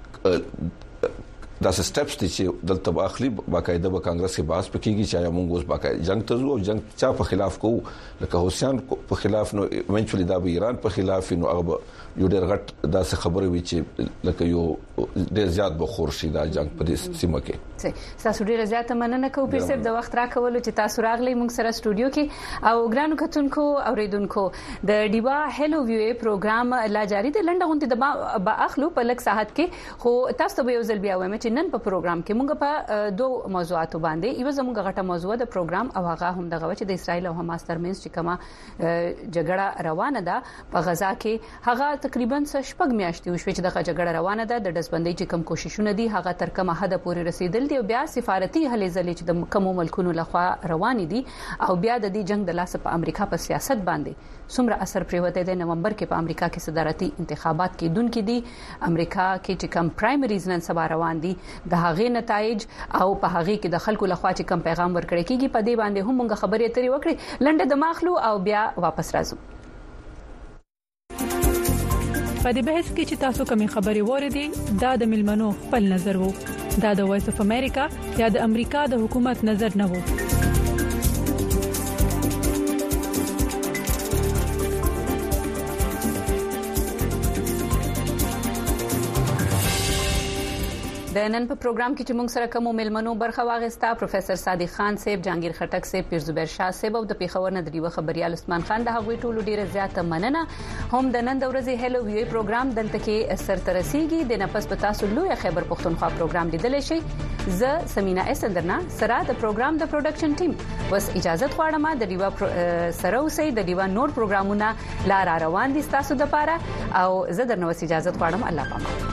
به دا سټپس دي چې دلته باخلي باقاعده به کانګرس کې باس پکېږي چې موږ اوس باقاعده جنگ ته ځو او جنگ چا په خلاف کوو لکه حوثیان په خلاف نو ایونچولی دا به ایران په خلاف نو هغه یو ډېر غټ دا څه خبره وي چې لکه یو ډېر زیات به خورشي دا جنگ په دې سیمه کې تاسو ډېر زیات مننه کوم پیر صاحب د وخت راکول چې تاسو راغلی موږ سره سټوډیو کې او ګرانو کتونکو اوریدونکو د ډیوا هلو ویو پروګرام لا جاری د لنډه غونډه د با اخلو په لک ساعت کې خو تاسو ته یو ځل بیا وایم چې نن په پروګرام کې موږ په دوه موضوعاتو باندې یو زموږ غټه موضوع د پروګرام او هغه هم دغه چې د اسرایل او حماس ترمنځ چې کومه جګړه روانه ده په غزا کې هغه تقریبا شپږ میاشتې وشوي چې دغه جګړه روانه ده د دزبندۍ چې کوم کوششونه دي هغه تر کومه حد پورې رسیدل دي او بیا سفارتي هلې ځلې چې د کوم ملکونو لخوا روان دي او بیا د دې جنگ د لاس په امریکا په سیاست باندې څومره اثر پریوته د نومبر کې په امریکا کې صدارتي انتخابات کې دن کې دي امریکا کې چې کوم پرایمریز نن سبا روان دي د هغه نتایج او په هغه کې د خلکو لخوا چې کوم پیغام ورکړی کیږي په دې باندې هم موږ خبرې اترې وکړې لنډه د ماخلو او بیا واپس راځو په دې بحث کې چې تاسو کومې خبرې وریدي دا د ملمنو خپل نظر وو دا د وایس اف امریکا یا د امریکا د حکومت نظر نه وو د نن په پروګرام کې چې موږ سره کوم ملمنو برخه واغستا پروفیسور صادق خان صاحب جهانگیر خټک صاحب پیر زبیر شاه صاحب او د پیښور نه د خبريال عثمان خان د هغوی ټولو ډیره زیاته مننه هم د نن د ورځې هلو ویو پروګرام دلته کې سرته رسیدي د نفس په تاسو لوی خبر پښتونخوا پروګرام لیدل شي ز سمینا اسندرنا سره د پروګرام د پروډکشن ټیم بس اجازه غواړم د دیوا سره اوسئ د دیوا نور پروګرامونه لار روان دي تاسو د پاره او زه درنو اجازه غواړم الله پاک